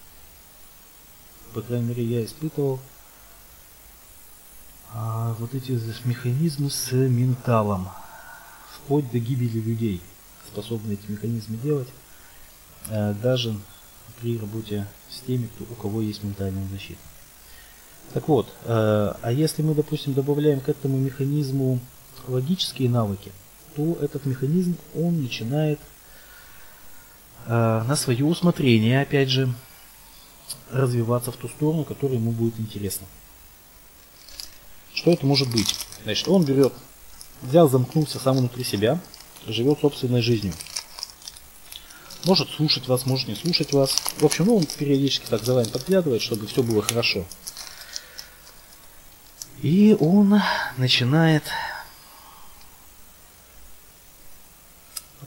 по крайней мере я испытывал, вот эти механизмы с менталом, вплоть до гибели людей, способны эти механизмы делать, даже при работе с теми, у кого есть ментальная защита. Так вот, а если мы, допустим, добавляем к этому механизму логические навыки, то этот механизм, он начинает на свое усмотрение, опять же, развиваться в ту сторону, которая ему будет интересна. Что это может быть? Значит, он взял, замкнулся сам внутри себя, живет собственной жизнью. Может слушать вас, может не слушать вас. В общем, он периодически так за вами подглядывает, чтобы все было хорошо. И он начинает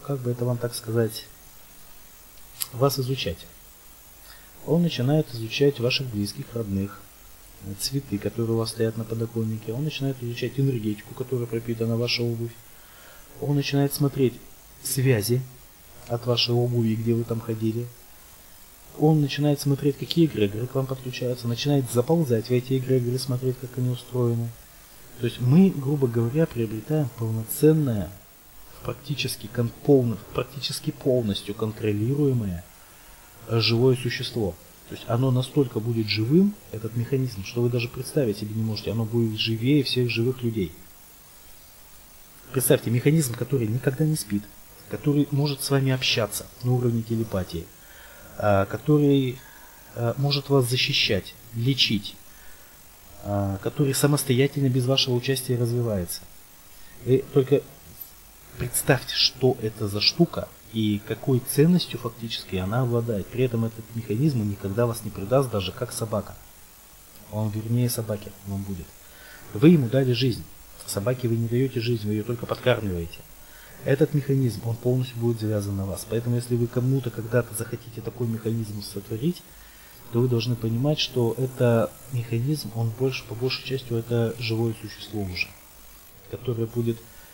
как бы это вам так сказать, вас изучать. Он начинает изучать ваших близких, родных, цветы, которые у вас стоят на подоконнике. Он начинает изучать энергетику, которая пропитана ваша обувь. Он начинает смотреть связи от вашей обуви, где вы там ходили. Он начинает смотреть, какие эгрегоры к вам подключаются, начинает заползать в эти эгрегоры, смотреть, как они устроены. То есть мы, грубо говоря, приобретаем полноценное, практически полностью контролируемое живое существо. То есть оно настолько будет живым, этот механизм, что вы даже представить себе не можете. Оно будет живее всех живых людей. Представьте, механизм, который никогда не спит, который может с вами общаться на уровне телепатии, который может вас защищать, лечить, который самостоятельно без вашего участия развивается. Вы только представьте, что это за штука и какой ценностью фактически она обладает. При этом этот механизм никогда вас не предаст, даже как собака. Он вернее собаки вам будет. Вы ему дали жизнь. Собаке вы не даете жизнь, вы ее только подкармливаете. Этот механизм, он полностью будет завязан на вас. Поэтому если вы кому-то когда-то захотите такой механизм сотворить, то вы должны понимать, что это механизм, он по большей части это живое существо уже, которое будет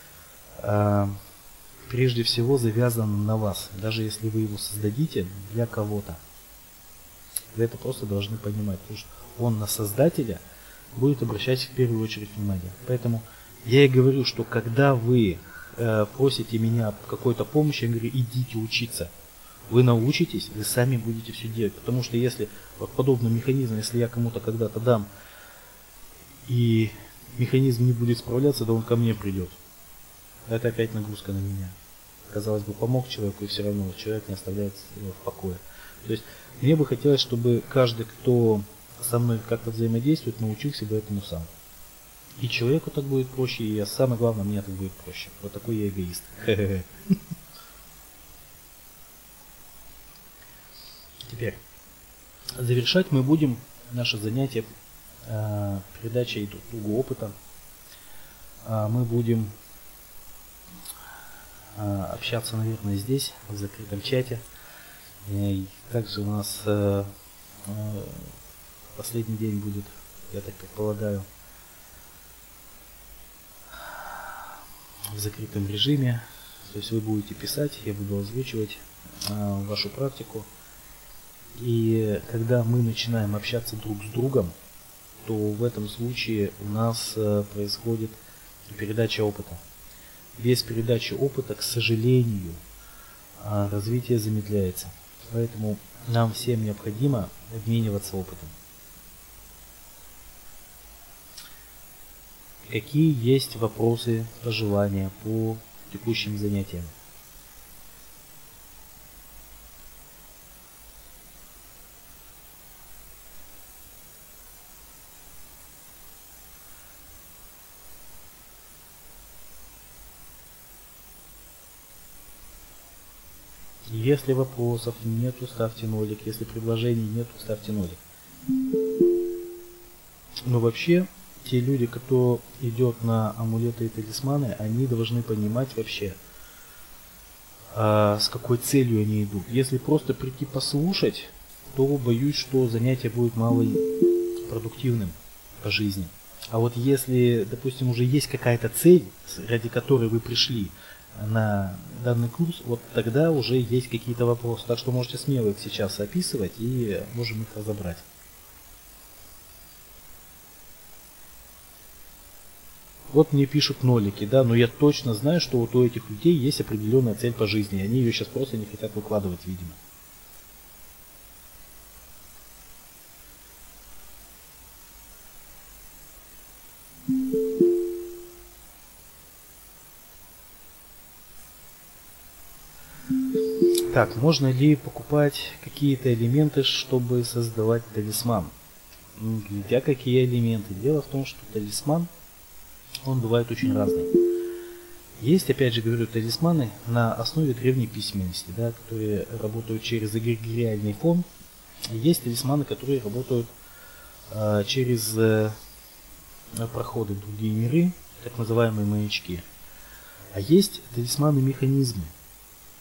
прежде всего завязан на вас. Даже если вы его создадите для кого-то, вы это просто должны понимать, потому что он на создателя будет обращать в первую очередь внимание. Поэтому я и говорю, что когда вы просите меня какой-то помощи, я говорю, идите учиться. Вы научитесь, вы сами будете все делать. Потому что если вот подобный механизм, если я кому-то когда-то дам, и механизм не будет справляться, да он ко мне придет. Это опять нагрузка на меня. Казалось бы, помог человеку, и все равно человек не оставляет его в покое. То есть мне бы хотелось, чтобы каждый, кто со мной как-то взаимодействует, научился бы этому сам. И человеку так будет проще, и самое главное, мне так будет проще. Вот такой я эгоист. Теперь, завершать мы будем наше занятие передачей друг другу опыта. Мы будем общаться, наверное, здесь, в закрытом чате. И также у нас последний день будет, я так предполагаю, в закрытом режиме. То есть вы будете писать, я буду озвучивать вашу практику. И когда мы начинаем общаться друг с другом, то в этом случае у нас происходит передача опыта. Без передачи опыта, к сожалению, развитие замедляется. Поэтому нам всем необходимо обмениваться опытом. Какие есть вопросы, пожелания по текущим занятиям? Если вопросов нету, ставьте нолик. Если предложений нету, ставьте нолик. Но вообще, те люди, кто идет на амулеты и талисманы, они должны понимать вообще, с какой целью они идут. Если просто прийти послушать, то боюсь, что занятие будет мало продуктивным по жизни. А вот если, допустим, уже есть какая-то цель, ради которой вы пришли на данный курс, вот тогда уже есть какие-то вопросы. Так что можете смело их сейчас описывать и можем их разобрать. Вот мне пишут нолики, да, но я точно знаю, что вот у этих людей есть определенная цель по жизни. Они ее сейчас просто не хотят выкладывать, видимо. Так, можно ли покупать какие-то элементы, чтобы создавать талисман? Для какие элементы? Дело в том, что талисман, он бывает очень разный. Есть, опять же говорю, талисманы на основе древней письменности, да, которые работают через эгрегориальный фон. Есть талисманы, которые работают через проходы в другие миры, так называемые маячки. А есть талисманы-механизмы.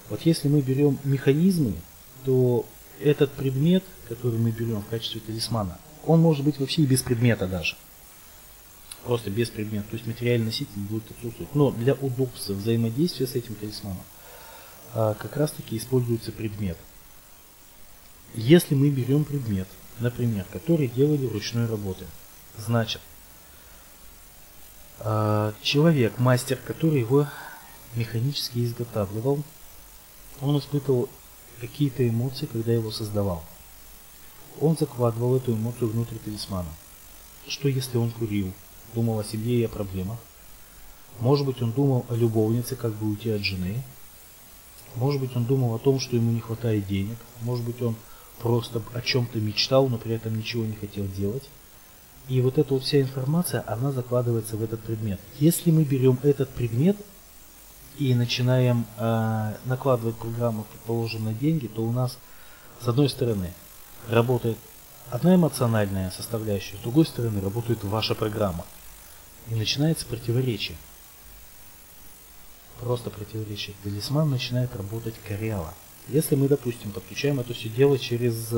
Вот если мы берем механизмы, то этот предмет, который мы берем в качестве талисмана, он может быть вообще и без предмета даже. Просто без предмета. То есть материальный носитель будет отсутствовать. Но для удобства взаимодействия с этим талисманом как раз таки используется предмет. Если мы берем предмет, например, который делали ручной работы, значит, человек, мастер, который его механически изготавливал, он испытывал какие-то эмоции, когда его создавал. Он закладывал эту эмоцию внутрь талисмана. Что если он курил, думал о себе и о проблемах? Может быть, он думал о любовнице, как бы уйти от жены. Может быть, он думал о том, что ему не хватает денег. Может быть, он просто о чем-то мечтал, но при этом ничего не хотел делать. И вот эта вот вся информация, она закладывается в этот предмет. Если мы берем этот предмет и начинаем накладывать программу, предположим, на деньги, то у нас, с одной стороны, работает одна эмоциональная составляющая, с другой стороны, работает ваша программа. И начинается противоречие. Просто противоречие. Талисман начинает работать коряво. Если мы, допустим, подключаем это все дело через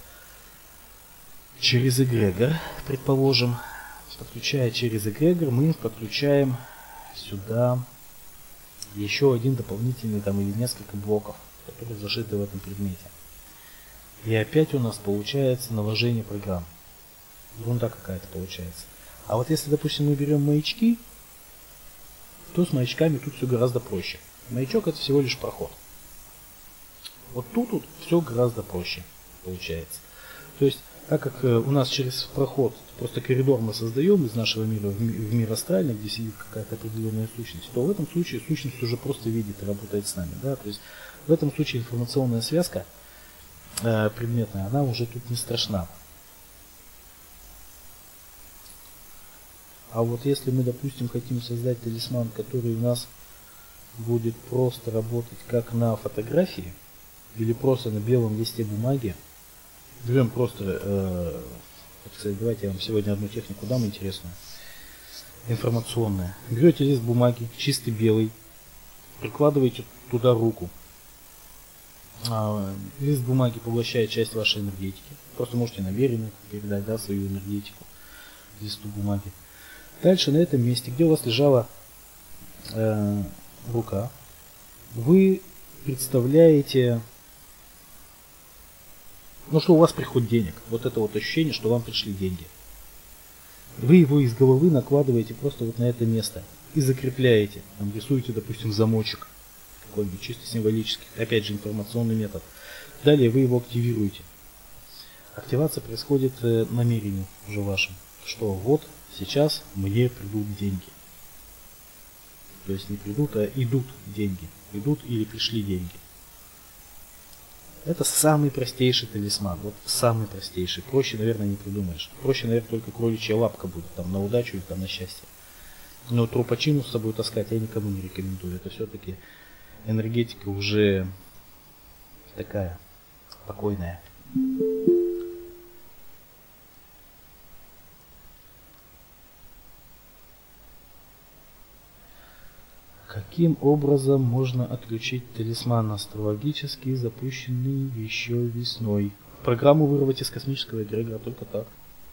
эгрегор, предположим, подключая через эгрегор, мы подключаем сюда еще один дополнительный там или несколько блоков, которые зашиты в этом предмете. И опять у нас получается наложение программ. Ерунда какая-то получается. А вот если, допустим, мы берем маячки, то с маячками тут все гораздо проще. Маячок — это всего лишь проход. Вот тут все гораздо проще получается. То есть, так как у нас через проход просто коридор мы создаем из нашего мира в мир астральный, где сидит какая-то определенная сущность, то в этом случае сущность уже просто видит и работает с нами. Да? То есть в этом случае информационная связка предметная, она уже тут не страшна. А вот если мы, допустим, хотим создать талисман, который у нас будет просто работать как на фотографии, или просто на белом листе бумаги, берем просто, кстати, давайте я вам сегодня одну технику дам интересную, информационную. Берете лист бумаги, чистый белый, прикладываете туда руку. Лист бумаги поглощает часть вашей энергетики. Просто можете намеренно передать, да, свою энергетику листу бумаги. Дальше на этом месте, где у вас лежала рука, вы представляете, что у вас приход денег. Вот это вот ощущение, что вам пришли деньги. Вы его из головы накладываете просто вот на это место и закрепляете. Там рисуете, допустим, замочек какой-нибудь, чисто символический. Опять же, информационный метод. Далее вы его активируете. Активация происходит намерением уже вашим, что вот сейчас мне придут деньги. То есть не придут, а идут деньги. Идут или пришли деньги. Это самый простейший талисман. Вот самый простейший. Проще, наверное, не придумаешь. Проще, наверное, только кроличья лапка будет. Там на удачу или там на счастье. Но трупачину с собой таскать я никому не рекомендую. Это все-таки энергетика уже такая спокойная. Каким образом можно отключить талисман астрологический, запущенный еще весной? Программу вырвать из космического эгрегора только так.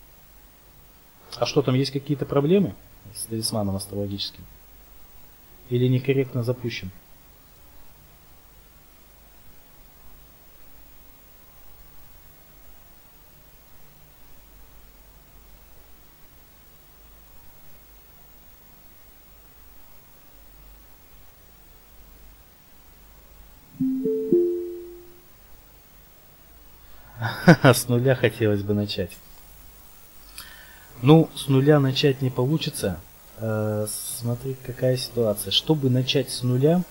А что, там есть какие-то проблемы с талисманом астрологическим? Или некорректно запущен? С нуля хотелось бы начать. Ну, с нуля начать не получится. Смотри, какая ситуация. Чтобы начать с нуля,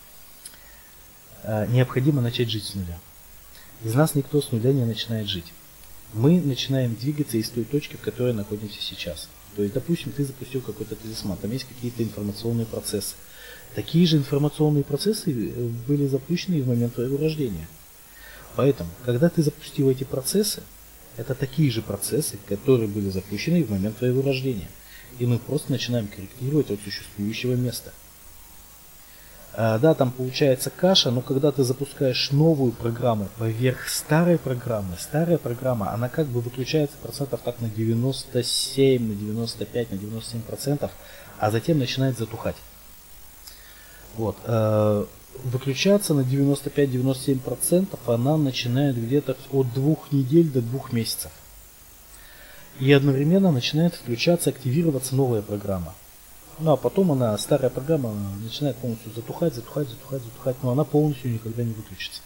необходимо начать жить с нуля. Из нас никто с нуля не начинает жить. Мы начинаем двигаться из той точки, в которой находимся сейчас. То есть, допустим, ты запустил какой-то талисман, там есть какие-то информационные процессы. Такие же информационные процессы были запущены и в момент твоего рождения. Поэтому, когда ты запустил эти процессы, это такие же процессы, которые были запущены в момент твоего рождения. И мы просто начинаем корректировать от существующего места. Да, там получается каша, но когда ты запускаешь новую программу поверх старой программы, старая программа, она как бы выключается процентов так на 97, на 95, на 97%, а затем начинает затухать. Вот. Выключаться на 95-97% она начинает где-то от 2 недель до 2 месяцев. И одновременно начинает включаться, активироваться новая программа. Ну а потом старая программа начинает полностью затухать, но она полностью никогда не выключится.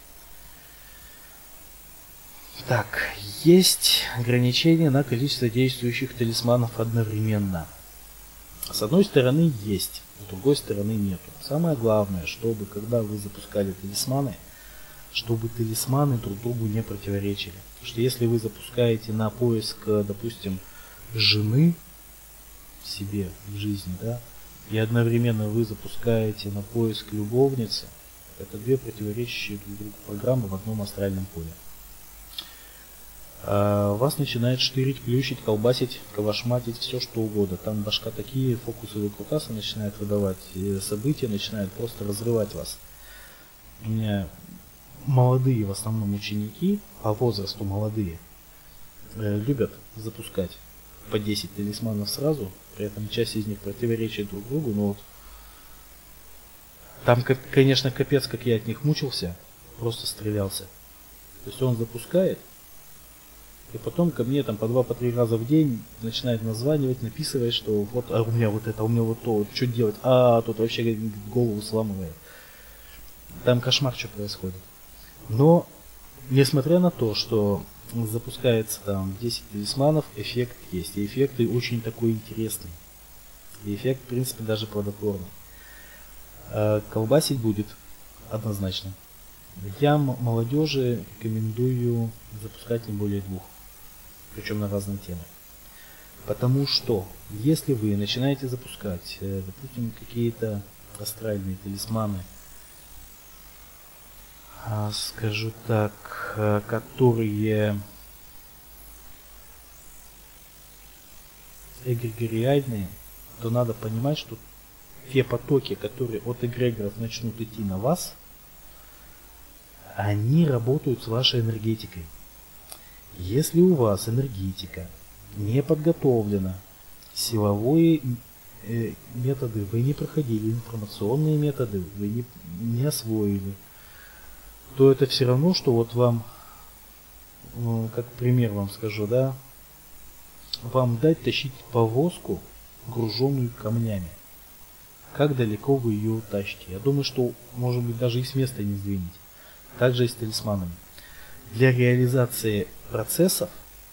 Так, есть ограничение на количество действующих талисманов одновременно. С одной стороны есть, с другой стороны нету. Самое главное, чтобы когда вы запускали талисманы, чтобы талисманы друг другу не противоречили. Потому что если вы запускаете на поиск, допустим, жены себе в жизни, да, и одновременно вы запускаете на поиск любовницы, это две противоречащие друг другу программы в одном астральном поле. Вас начинает штырить, плющить, колбасить, калашматить, все что угодно. Там башка такие фокусы выкрутасы начинает выдавать, и события начинают просто разрывать вас. У меня молодые в основном ученики, по возрасту молодые, любят запускать по 10 талисманов сразу, при этом часть из них противоречит друг другу, но вот там, конечно, капец, как я от них мучился, просто стрелялся. То есть он запускает, и потом ко мне там по 2-3 раза в день начинает названивать, написывать, что вот, а у меня вот это, у меня вот то, вот, что делать, тут вообще голову сламывает. Там кошмар, что происходит. Но, несмотря на то, что запускается там 10 талисманов, эффект есть. И эффект очень такой интересный. И эффект, в принципе, даже плодотворный. Колбасить будет однозначно. Я молодежи рекомендую запускать не более 2. Причем на разные темы. Потому что, если вы начинаете запускать, допустим, какие-то астральные талисманы, скажу так, которые эгрегориальные, то надо понимать, что те потоки, которые от эгрегоров начнут идти на вас, они работают с вашей энергетикой. Если у вас энергетика не подготовлена, силовые методы вы не проходили, информационные методы вы не освоили, то это все равно, что вот вам, как пример вам скажу, да, вам дать тащить повозку, груженную камнями. Как далеко вы ее утащите? Я думаю, что, может быть, даже и с места не сдвинете. Также и с талисманами. Для реализации процессов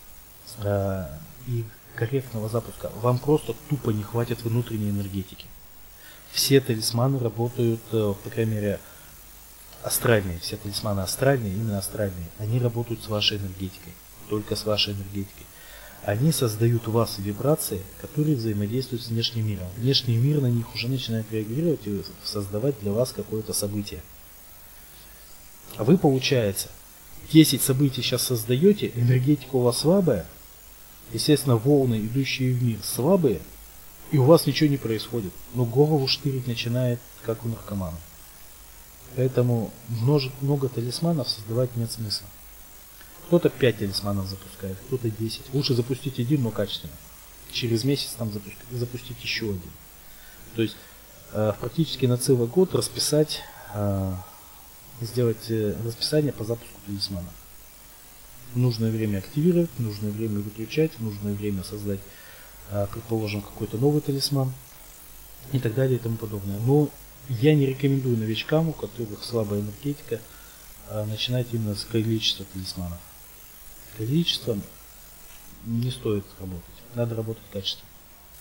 и корректного запуска вам просто тупо не хватит внутренней энергетики. Все талисманы работают, по крайней мере, астральные. Все талисманы астральные, именно астральные. Они работают с вашей энергетикой. Только с вашей энергетикой. Они создают у вас вибрации, которые взаимодействуют с внешним миром. Внешний мир на них уже начинает реагировать и создавать для вас какое-то событие. А вы, получается, 10 событий сейчас создаете, энергетика у вас слабая, естественно, волны, идущие в мир, слабые, и у вас ничего не происходит. Но голову штырить начинает, как у наркомана. Поэтому много талисманов создавать нет смысла. Кто-то 5 талисманов запускает, кто-то 10. Лучше запустить один, но качественно. Через месяц там запустить еще один. То есть практически на целый год расписать, сделать расписание по запуску талисмана. В нужное время активировать, в нужное время выключать, в нужное время создать, предположим, какой-то новый талисман и так далее и тому подобное. Но я не рекомендую новичкам, у которых слабая энергетика, начинать именно с количества талисманов. Количеством не стоит работать, надо работать качественно.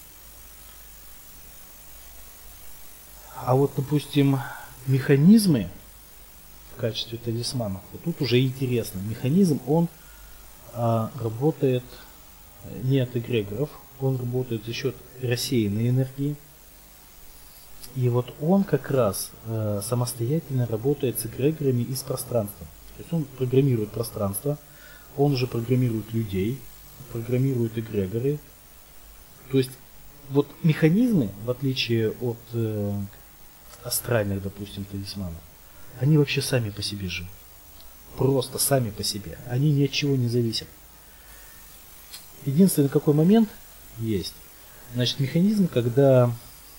А вот, допустим, механизмы в качестве талисманов, вот тут уже интересно. Механизм, он работает не от эгрегоров, он работает за счет рассеянной энергии. И вот он как раз самостоятельно работает с эгрегорами и с пространством. То есть он программирует пространство, он же программирует людей, программирует эгрегоры. То есть вот механизмы, в отличие от астральных, допустим, талисманов, они вообще сами по себе живут. Просто сами по себе. Они ни от чего не зависят. Единственный какой момент есть. Значит, механизм, когда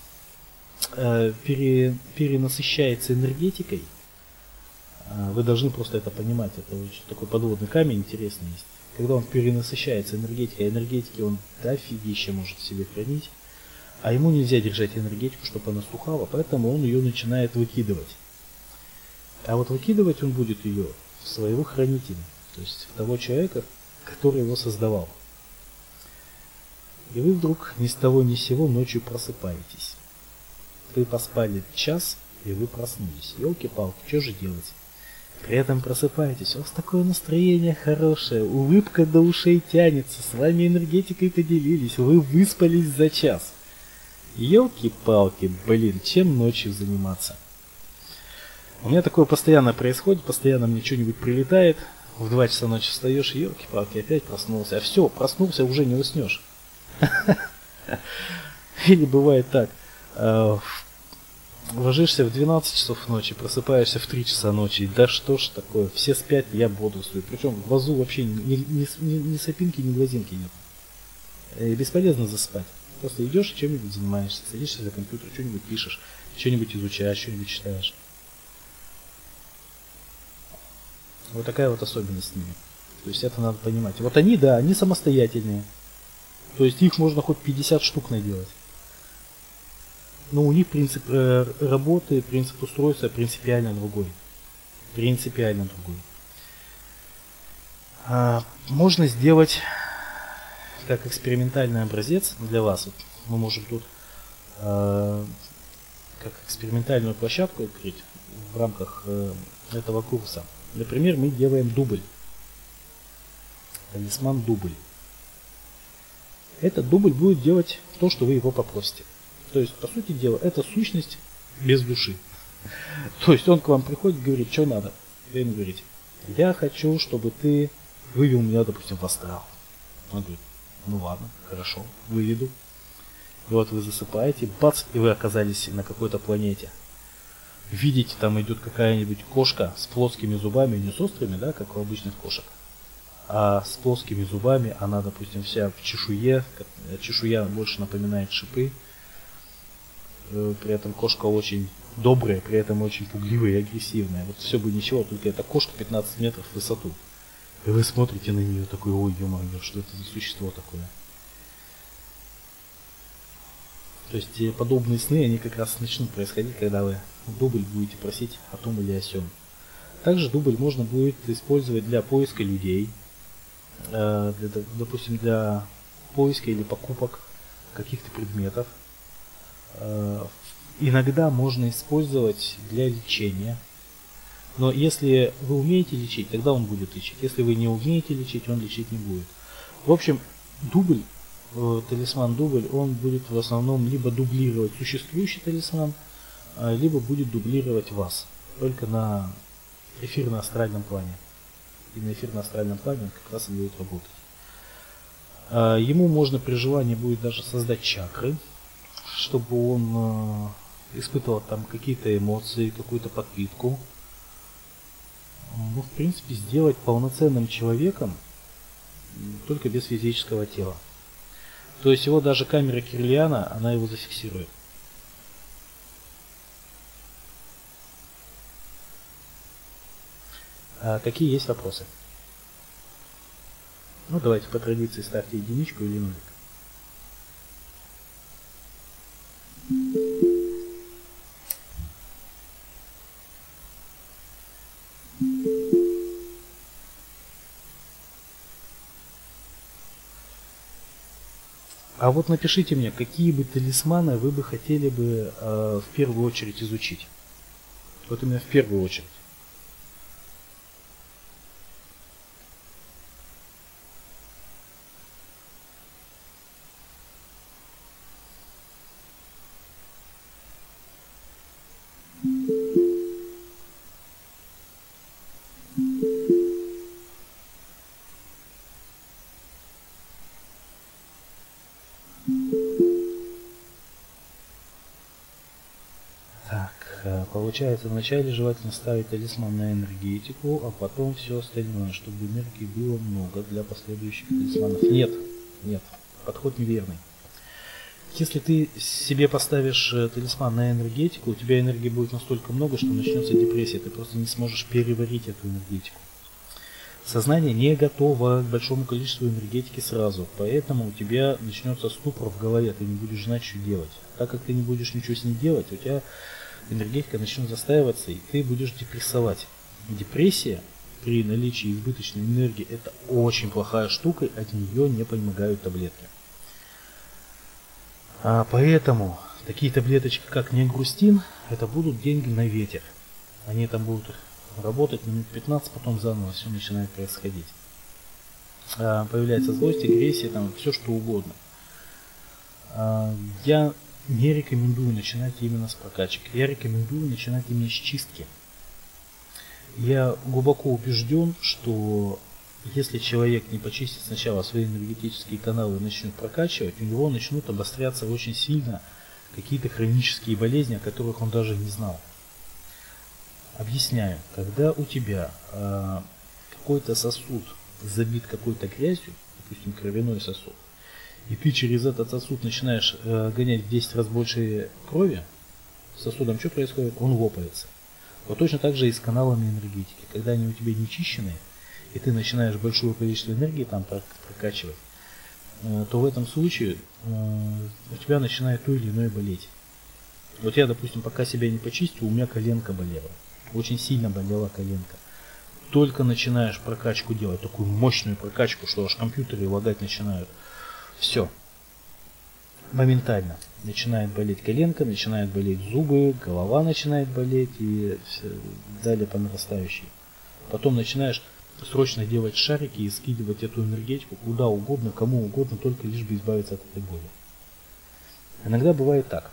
перенасыщается энергетикой, вы должны просто это понимать. Это очень такой подводный камень интересный есть. Когда он перенасыщается энергетикой, энергетики он дофигища может в себе хранить, а ему нельзя держать энергетику, чтобы она стухала, поэтому он ее начинает выкидывать. А вот выкидывать он будет ее в своего хранителя, то есть в того человека, который его создавал. И вы вдруг ни с того ни с сего ночью просыпаетесь. Вы поспали час, и вы проснулись. Ёлки-палки, что же делать? При этом просыпаетесь, у вас такое настроение хорошее, улыбка до ушей тянется, с вами энергетикой поделились, вы выспались за час. Ёлки-палки, блин, чем ночью заниматься? У меня такое постоянно происходит, постоянно мне что-нибудь прилетает, в 2 часа ночи встаешь, ёлки-палки, опять проснулся. А все, проснулся, уже не уснешь. Или бывает так, ложишься в 12 часов ночи, просыпаешься в 3 часа ночи, да что ж такое, все спят, я бодрствую. Причем в глазу вообще ни сопинки, ни глазинки нет. И бесполезно заспать. Просто идешь, чем-нибудь занимаешься, садишься за компьютер, что-нибудь пишешь, что-нибудь изучаешь, что-нибудь читаешь. Вот такая вот особенность с ними. То есть это надо понимать. Вот они, да, они самостоятельные. То есть их можно хоть 50 штук наделать. Но у них принцип работы, принцип устройства принципиально другой. Принципиально другой. Можно сделать как экспериментальный образец для вас. Вот мы можем тут как экспериментальную площадку открыть в рамках этого курса. Например, мы делаем дубль. Талисман дубль. Этот дубль будет делать то, что вы его попросите. То есть, по сути дела, это сущность без души. То есть он к вам приходит и говорит, что надо. Вы ему говорите, я хочу, чтобы ты вывел меня, допустим, в астрал. Он говорит, ну ладно, хорошо, выведу. И вот вы засыпаете, бац, и вы оказались на какой-то планете. Видите, там идет какая-нибудь кошка с плоскими зубами, не с острыми, да, как у обычных кошек, а с плоскими зубами, она, допустим, вся в чешуе, чешуя больше напоминает шипы. При этом кошка очень добрая, при этом очень пугливая и агрессивная. Вот все бы ничего, только эта кошка 15 метров в высоту. И вы смотрите на нее такой, ой, ё-моё, что это за существо такое? То есть подобные сны, они как раз начнут происходить, когда вы дубль будете просить о том или о сём. Также дубль можно будет использовать для поиска людей, допустим, для поиска или покупок каких-то предметов. Иногда можно использовать для лечения. Но если вы умеете лечить, тогда он будет лечить. Если вы не умеете лечить, он лечить не будет. В общем, дубль, талисман дубль, он будет в основном либо дублировать существующий талисман, либо будет дублировать вас. Только на эфирно-астральном плане. И на эфирно-астральном плане он как раз и будет работать. Ему можно при желании будет даже создать чакры, чтобы он испытывал там какие-то эмоции, какую-то подпитку. Ну, в принципе, сделать полноценным человеком, только без физического тела. То есть его даже камера Кирлиана, она его зафиксирует. Какие есть вопросы? Ну, давайте по традиции ставьте единичку или нолик. А вот напишите мне, какие бы талисманы вы бы хотели бы в первую очередь изучить. Вот именно в первую очередь. Так. Получается, вначале желательно ставить талисман на энергетику, а потом все остальное, чтобы энергии было много для последующих талисманов. Нет, нет, подход неверный. Если ты себе поставишь талисман на энергетику, у тебя энергии будет настолько много, что начнется депрессия, ты просто не сможешь переварить эту энергетику. Сознание не готово к большому количеству энергетики сразу, поэтому у тебя начнется ступор в голове, ты не будешь знать, что делать. Так как ты не будешь ничего с ней делать, у тебя энергетика начнет застаиваться, и ты будешь депрессовать. Депрессия при наличии избыточной энергии – это очень плохая штука, от нее не помогают таблетки. Поэтому такие таблеточки, как Негрустин, это будут деньги на ветер. Они там будут работать минут 15, потом заново все начинает происходить. Появляется злость, агрессия, там все что угодно. Я не рекомендую начинать именно с прокачки. Я рекомендую начинать именно с чистки. Я глубоко убежден, что если человек не почистит сначала свои энергетические каналы и начнет прокачивать, у него начнут обостряться очень сильно какие-то хронические болезни, о которых он даже не знал. Объясняю, когда у тебя какой-то сосуд забит какой-то грязью, допустим, кровяной сосуд, и ты через этот сосуд начинаешь гонять в 10 раз больше крови, с сосудом что происходит? Он лопается. Вот точно так же и с каналами энергетики. Когда они у тебя не чищены, и ты начинаешь большое количество энергии там прокачивать, то в этом случае у тебя начинает то или иное болеть. Вот я, допустим, пока себя не почистил, у меня коленка болела. Очень сильно болела коленка. Только начинаешь прокачку делать, такую мощную прокачку, что аж компьютеры лагать начинают. Все. Моментально. Начинает болеть коленка, начинают болеть зубы, голова начинает болеть и далее по нарастающей. Потом начинаешь срочно делать шарики и скидывать эту энергетику куда угодно, кому угодно, только лишь бы избавиться от этой боли. Иногда бывает так.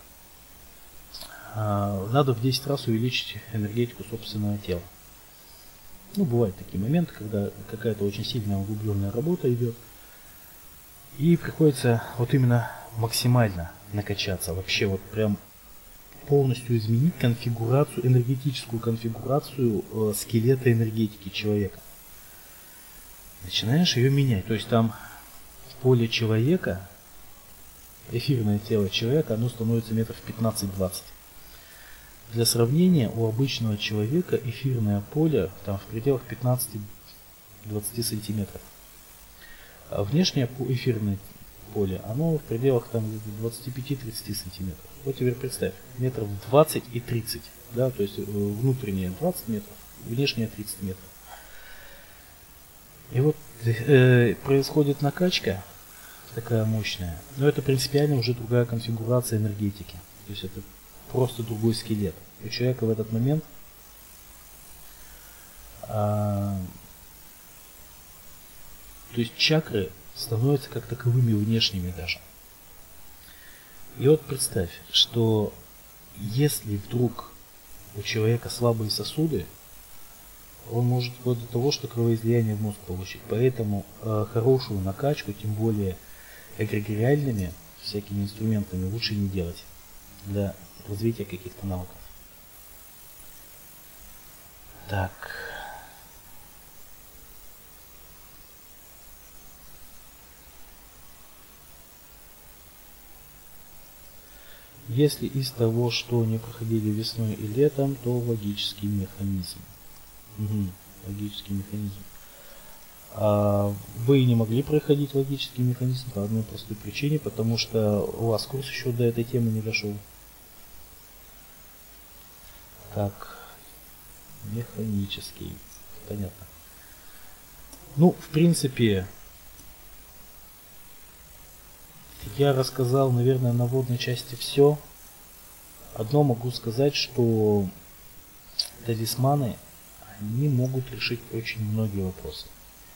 Надо в 10 раз увеличить энергетику собственного тела. Ну, бывают такие моменты, когда какая-то очень сильная углубленная работа идет. И приходится вот именно максимально накачаться. Вообще вот прям полностью изменить конфигурацию, энергетическую конфигурацию скелета энергетики человека. Начинаешь ее менять. То есть там в поле человека, эфирное тело человека, оно становится метров 15-20. Для сравнения, у обычного человека эфирное поле там в пределах 15-20 сантиметров. А внешнее эфирное поле, оно в пределах там 25-30 сантиметров. Вот теперь представь, метров 20 и 30. Да, то есть внутреннее 20 метров, внешнее 30 метров. И вот происходит накачка такая мощная, но это принципиально уже другая конфигурация энергетики. То есть это просто другой скелет. У человека в этот момент то есть чакры становятся как таковыми внешними даже. И вот представь, что если вдруг у человека слабые сосуды, он может вплоть до того, что кровоизлияние в мозг получить. Поэтому хорошую накачку, тем более эгрегориальными всякими инструментами, лучше не делать для развития каких-то навыков. Так. Если из того, что не проходили весной и летом, то логический механизм. Логический механизм. Вы не могли проходить логический механизм по одной простой причине, потому что у вас курс еще до этой темы не дошел. Так, механический. Понятно. Ну, в принципе, я рассказал, наверное, на вводной части все. Одно могу сказать, что талисманы, они могут решить очень многие вопросы.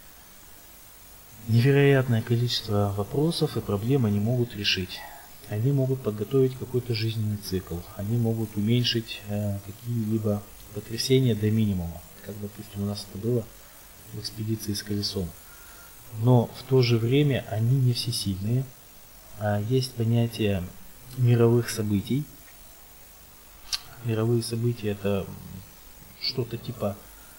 Невероятное количество вопросов и проблем они могут решить. Они могут подготовить какой-то жизненный цикл. Они могут уменьшить какие-либо потрясения до минимума. Как, допустим, у нас это было в экспедиции с колесом. Но в то же время они не всесильные. Есть понятие мировых событий. Мировые события — это что-то типа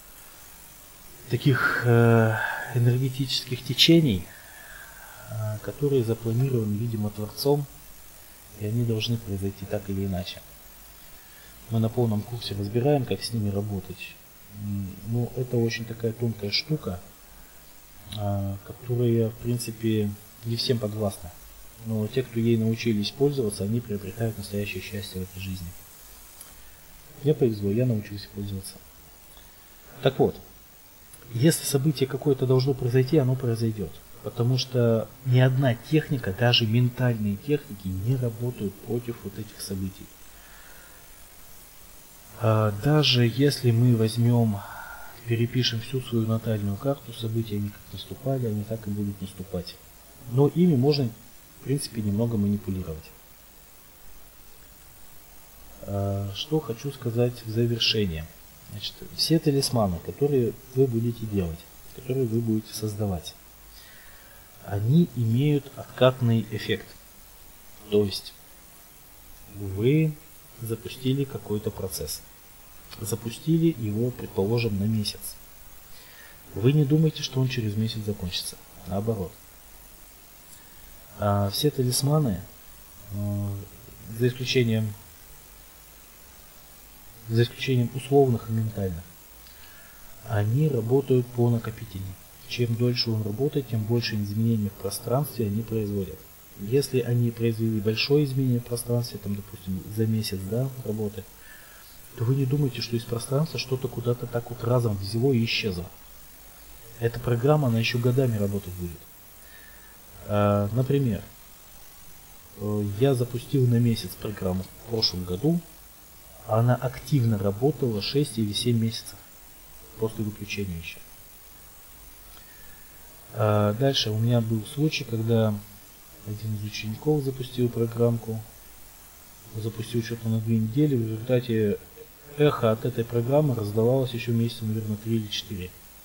таких энергетических течений, которые запланированы, видимо, Творцом, и они должны произойти так или иначе. Мы на полном курсе разбираем, как с ними работать. Но это очень такая тонкая штука, которая, в принципе, не всем подвластна. Но те, кто ей научились пользоваться, они приобретают настоящее счастье в этой жизни. Мне повезло, я научился пользоваться. Так вот, если событие какое-то должно произойти, оно произойдет. Потому что ни одна техника, даже ментальные техники, не работают против вот этих событий. Даже если мы возьмем, перепишем всю свою натальную карту, события они как наступали, они так и будут наступать. Но ими можно, в принципе, немного манипулировать. Что хочу сказать в завершение. Значит, все талисманы, которые вы будете делать, которые вы будете создавать, они имеют откатный эффект. То есть вы запустили какой-то процесс. Запустили его, предположим, на месяц. Вы не думайте, что он через месяц закончится. Наоборот. Все талисманы, за исключением условных и ментальных, они работают по накопительной. Чем дольше он работает, тем больше изменений в пространстве они производят. Если они произвели большое изменение в пространстве, там, допустим, за месяц, да, работы, то вы не думаете, что из пространства что-то куда-то так вот разом взяло и исчезло. Эта программа, она еще годами работать будет. Например, я запустил на месяц программу в прошлом году, она активно работала 6 или 7 месяцев после выключения еще. Дальше у меня был случай, когда один из учеников запустил программку, запустил что-то на 2 недели, в результате эхо от этой программы раздавалось еще месяца, наверное, 3 или 4.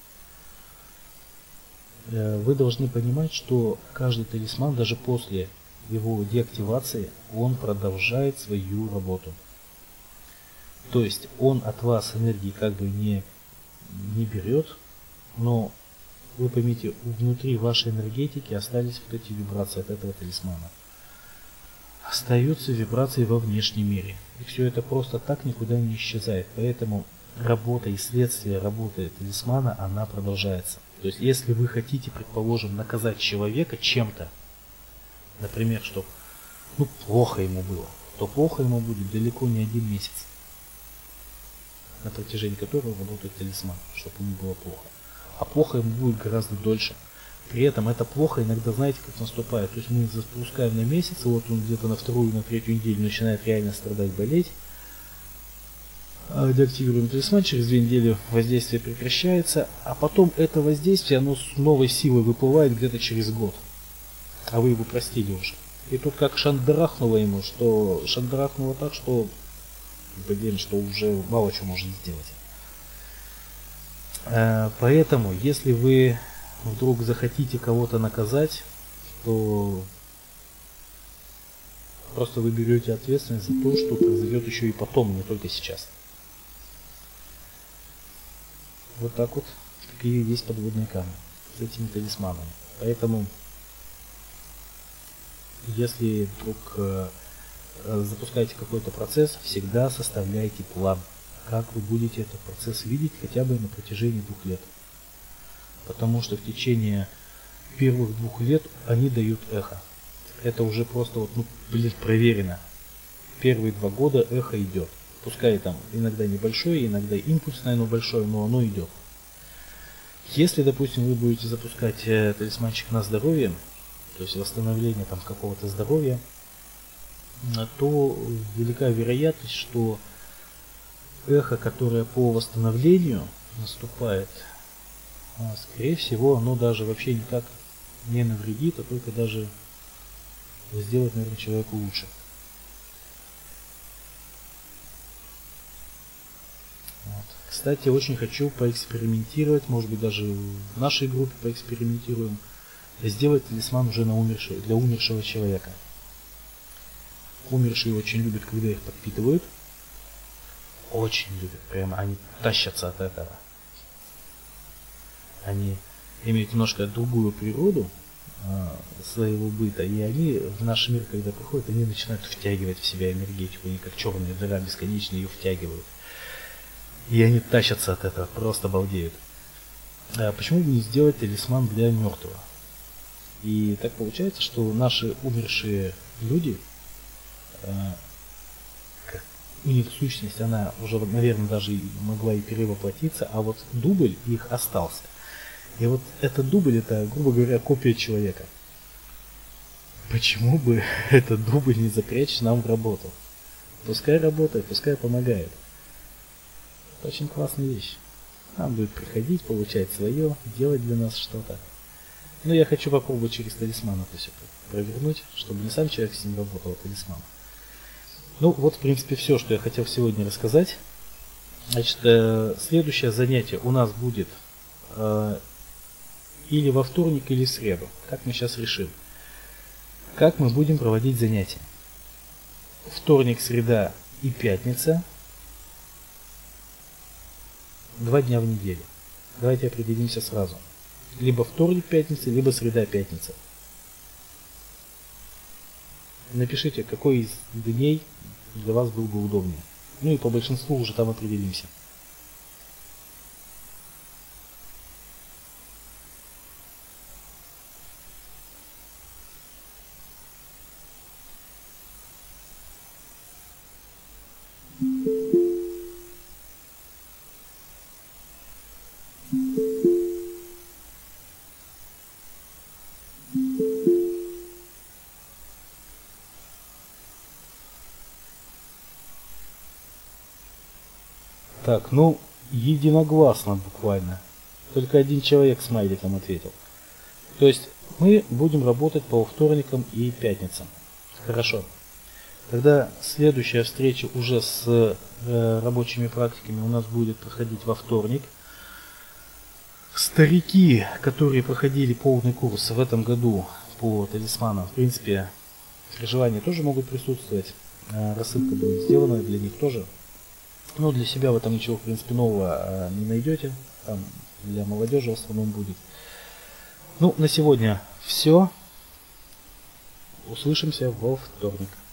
Вы должны понимать, что каждый талисман, даже после его деактивации, он продолжает свою работу. То есть он от вас энергии как бы не берет, но вы поймите, внутри вашей энергетики остались вот эти вибрации от этого талисмана. Остаются вибрации во внешнем мире. И все это просто так никуда не исчезает. Поэтому работа и следствие работы талисмана, она продолжается. То есть если вы хотите, предположим, наказать человека чем-то, например, что плохо ему было, то плохо ему будет далеко не 1 месяц, на протяжении которого работает талисман, чтобы ему было плохо. А плохо ему будет гораздо дольше. При этом это плохо иногда, знаете, как наступает. То есть мы запускаем на месяц, и вот он где-то на 2-ю, на 3-ю неделю начинает реально страдать, болеть. Деактивируем талисман, через 2 недели воздействие прекращается, а потом это воздействие, оно с новой силой выплывает где-то через год. А вы его простили уже. И тут как шандарахнуло ему, что шандарахнуло так, что что уже мало чего можно сделать. Поэтому, если вы вдруг захотите кого-то наказать, то просто вы берете ответственность за то, что произойдет еще и потом, не только сейчас. Вот так вот, такие есть подводные камни с этими талисманами. Поэтому, если вдруг запускаете какой-то процесс, всегда составляйте план, как вы будете этот процесс видеть хотя бы на протяжении 2 лет. Потому что в течение первых 2 лет они дают эхо. Это уже просто проверено. Первые 2 года эхо идет. Пускай там иногда небольшое, иногда импульсное, но большое, но оно идет. Если, допустим, вы будете запускать талисманчик на здоровье, то есть восстановление там какого-то здоровья, то велика вероятность, что эхо, которое по восстановлению наступает, скорее всего, оно даже вообще никак не навредит, а только даже сделает, наверное, человеку лучше. Вот. Кстати, очень хочу поэкспериментировать, может быть, даже в нашей группе поэкспериментируем, сделать талисман уже для умершего человека. Умершие очень любят, когда их подпитывают. очень любят, прямо они тащатся от этого. Они имеют немножко другую природу своего быта, и они в наш мир, когда приходят, они начинают втягивать в себя энергетику, они как черная дыра бесконечно ее втягивают. И они тащатся от этого, просто балдеют. Почему бы не сделать талисман для мертвого? И так получается, что наши умершие люди, у них сущность, она уже, наверное, даже могла и перевоплотиться, а вот дубль их остался. И вот этот дубль, это, грубо говоря, копия человека. Почему бы этот дубль не запрячь нам в работу? Пускай работает, пускай помогает. Это очень классная вещь. Нам будет приходить, получать свое, делать для нас что-то. Но я хочу попробовать через талисман это все провернуть, чтобы не сам человек с ним работал, а талисман. Ну вот, в принципе, все, что я хотел сегодня рассказать. Значит, следующее занятие у нас будет или во вторник, или в среду. Как мы сейчас решим. Как мы будем проводить занятия. Вторник, среда и пятница. 2 дня в неделю. Давайте определимся сразу. Либо вторник, пятница, либо среда, пятница. Напишите, какой из дней для вас был бы удобнее. Ну и по большинству уже там определимся. Так, ну, единогласно буквально. Только один человек смайликом ответил. То есть мы будем работать по вторникам и пятницам. Хорошо. Тогда следующая встреча уже с рабочими практиками у нас будет проходить во вторник. Старики, которые проходили полный курс в этом году по талисманам, в принципе, при желании тоже могут присутствовать. Рассылка будет сделана для них тоже. Но для себя в этом ничего, в принципе, нового не найдете. Там для молодежи в основном будет. Ну, на сегодня все. Услышимся во вторник.